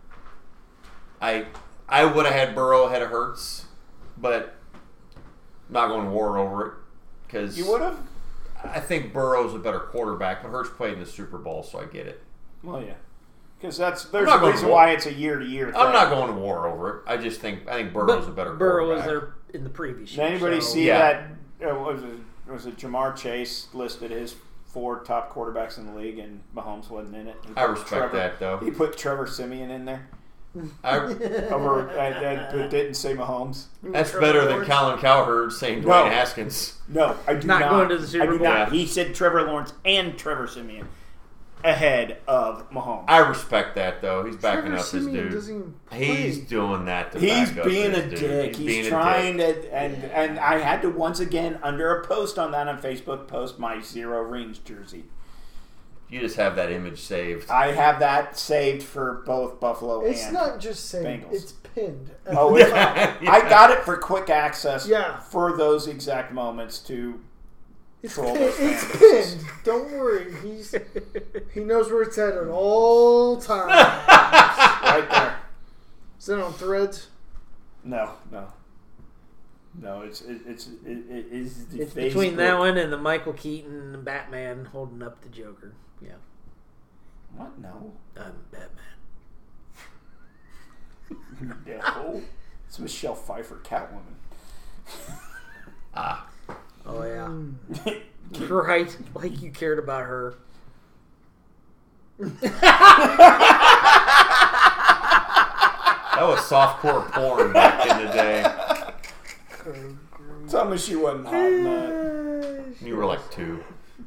I I would have had Burrow ahead of Hurts, but I'm not going to war over it because You would have? I think Burrow's a better quarterback, but Hurts played in the Super Bowl, so I get it. Well, yeah. Because that's there's not a going reason to- why it's a year-to-year thing. I'm not going to war over it. I just think I think Burrow's a better Burrow was quarterback. there in the previous Did year. anybody so- see Yeah. that? Uh, was it was it Jamar Chase listed his four top quarterbacks in the league, and Mahomes wasn't in it? He I put respect Trevor- that, though. He put Trevor Simeon in there. I, Over, I, I, it didn't say Mahomes. that's better than Colin Cowherd saying No. Dwayne Haskins. No, I do Not not. going to the Super I do Bowl? not. He said Trevor Lawrence and Trevor Simeon ahead of Mahomes. I respect that, though. He's backing Trevor up his Simeon dude. doesn't even play. He's doing that to He's back up being his a dude. dick. He's, being a trying dick. to, and and I had to once again under a post on that on Facebook post my zero rings jersey. You just have that image saved. I have that saved for both Buffalo It's and. not just saying Bengals. it's pinned. Oh, it's I got it for quick access. Yeah. For those exact moments to It's, troll pin, those fan it's bases. pinned. Don't worry. He's he knows where it's at at all times. right there. Is it on Threads? No, no, no. It's it, it's it, it is the It's between Facebook- that one and the Michael Keaton Batman holding up the Joker. Yeah, What? No. I'm Batman. No. It's Michelle Pfeiffer, Catwoman. Ah. Oh yeah, Mm. right. Like you cared about her. That was softcore porn back in the day. Tell me she wasn't hot in that. You were like two.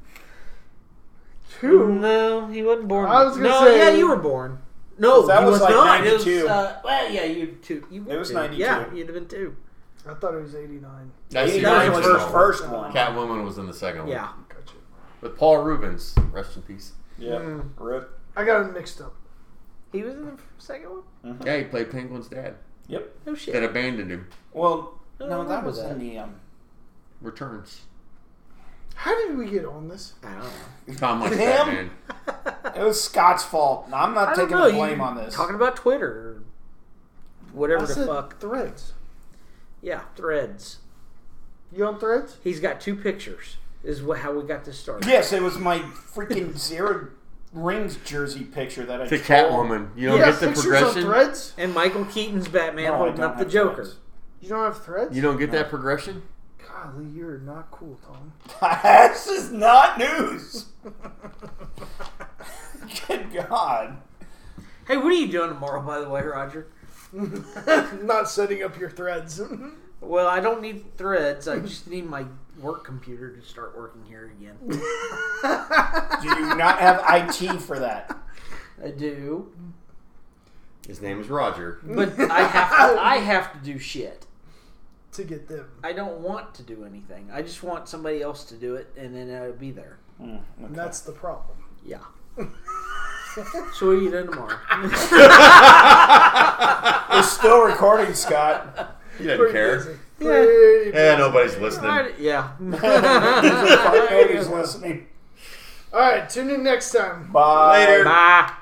Two. No, he wasn't born. I was gonna no, say- yeah, you were born. No, That he was was like not. It was, ninety-two. uh, well, yeah, you two. You were It was two. ninety-two. Yeah, you'd have been two. I thought it was eighty-nine. That's the eighty-nine was original. her first one. Catwoman was in the second one. Yeah. Gotcha. With Paul Rubens. Rest in peace. Yeah. Mm. Rip. I got it mixed up. He was in the second one? Mhm. Yeah, he played Penguin's dad. Yep. No shit. That abandoned him. Well, I don't no, that remember was that. in the um. Returns. How did we get on this? I don't know. Tom likes Him? Batman. It was Scott's fault. Now, I'm not I don't taking know. the blame you on this. Talking about Twitter or whatever I the said fuck. Threads. Yeah, Threads. You on Threads? He's got two pictures. Is what how we got this started. Yes, it was my freaking zero rings jersey picture that I The trolled. Catwoman. You don't You got get the pictures progression? on Threads? And Michael Keaton's Batman No, I holding don't up the have Joker. threads. You don't have Threads? You don't get No. that progression? Golly, you're not cool, Tom. this is not news. Good God. Hey, what are you doing tomorrow, by the way, Roger? Not setting up your Threads. Well, I don't need Threads. I just need my work computer to start working here again. Do you not have I T for that? I do, His name is Roger. but I have to, I have to do shit. to get them. I don't want to do anything. I just want somebody else to do it, and then I'll be there. Mm, okay. And that's the problem. Yeah. So what are you doing tomorrow? We're still recording, Scott. He doesn't Pretty care. busy. Pretty Yeah, busy. nobody's listening. Alright, yeah. Nobody's listening. All right, tune in next time. Bye. Later. Bye.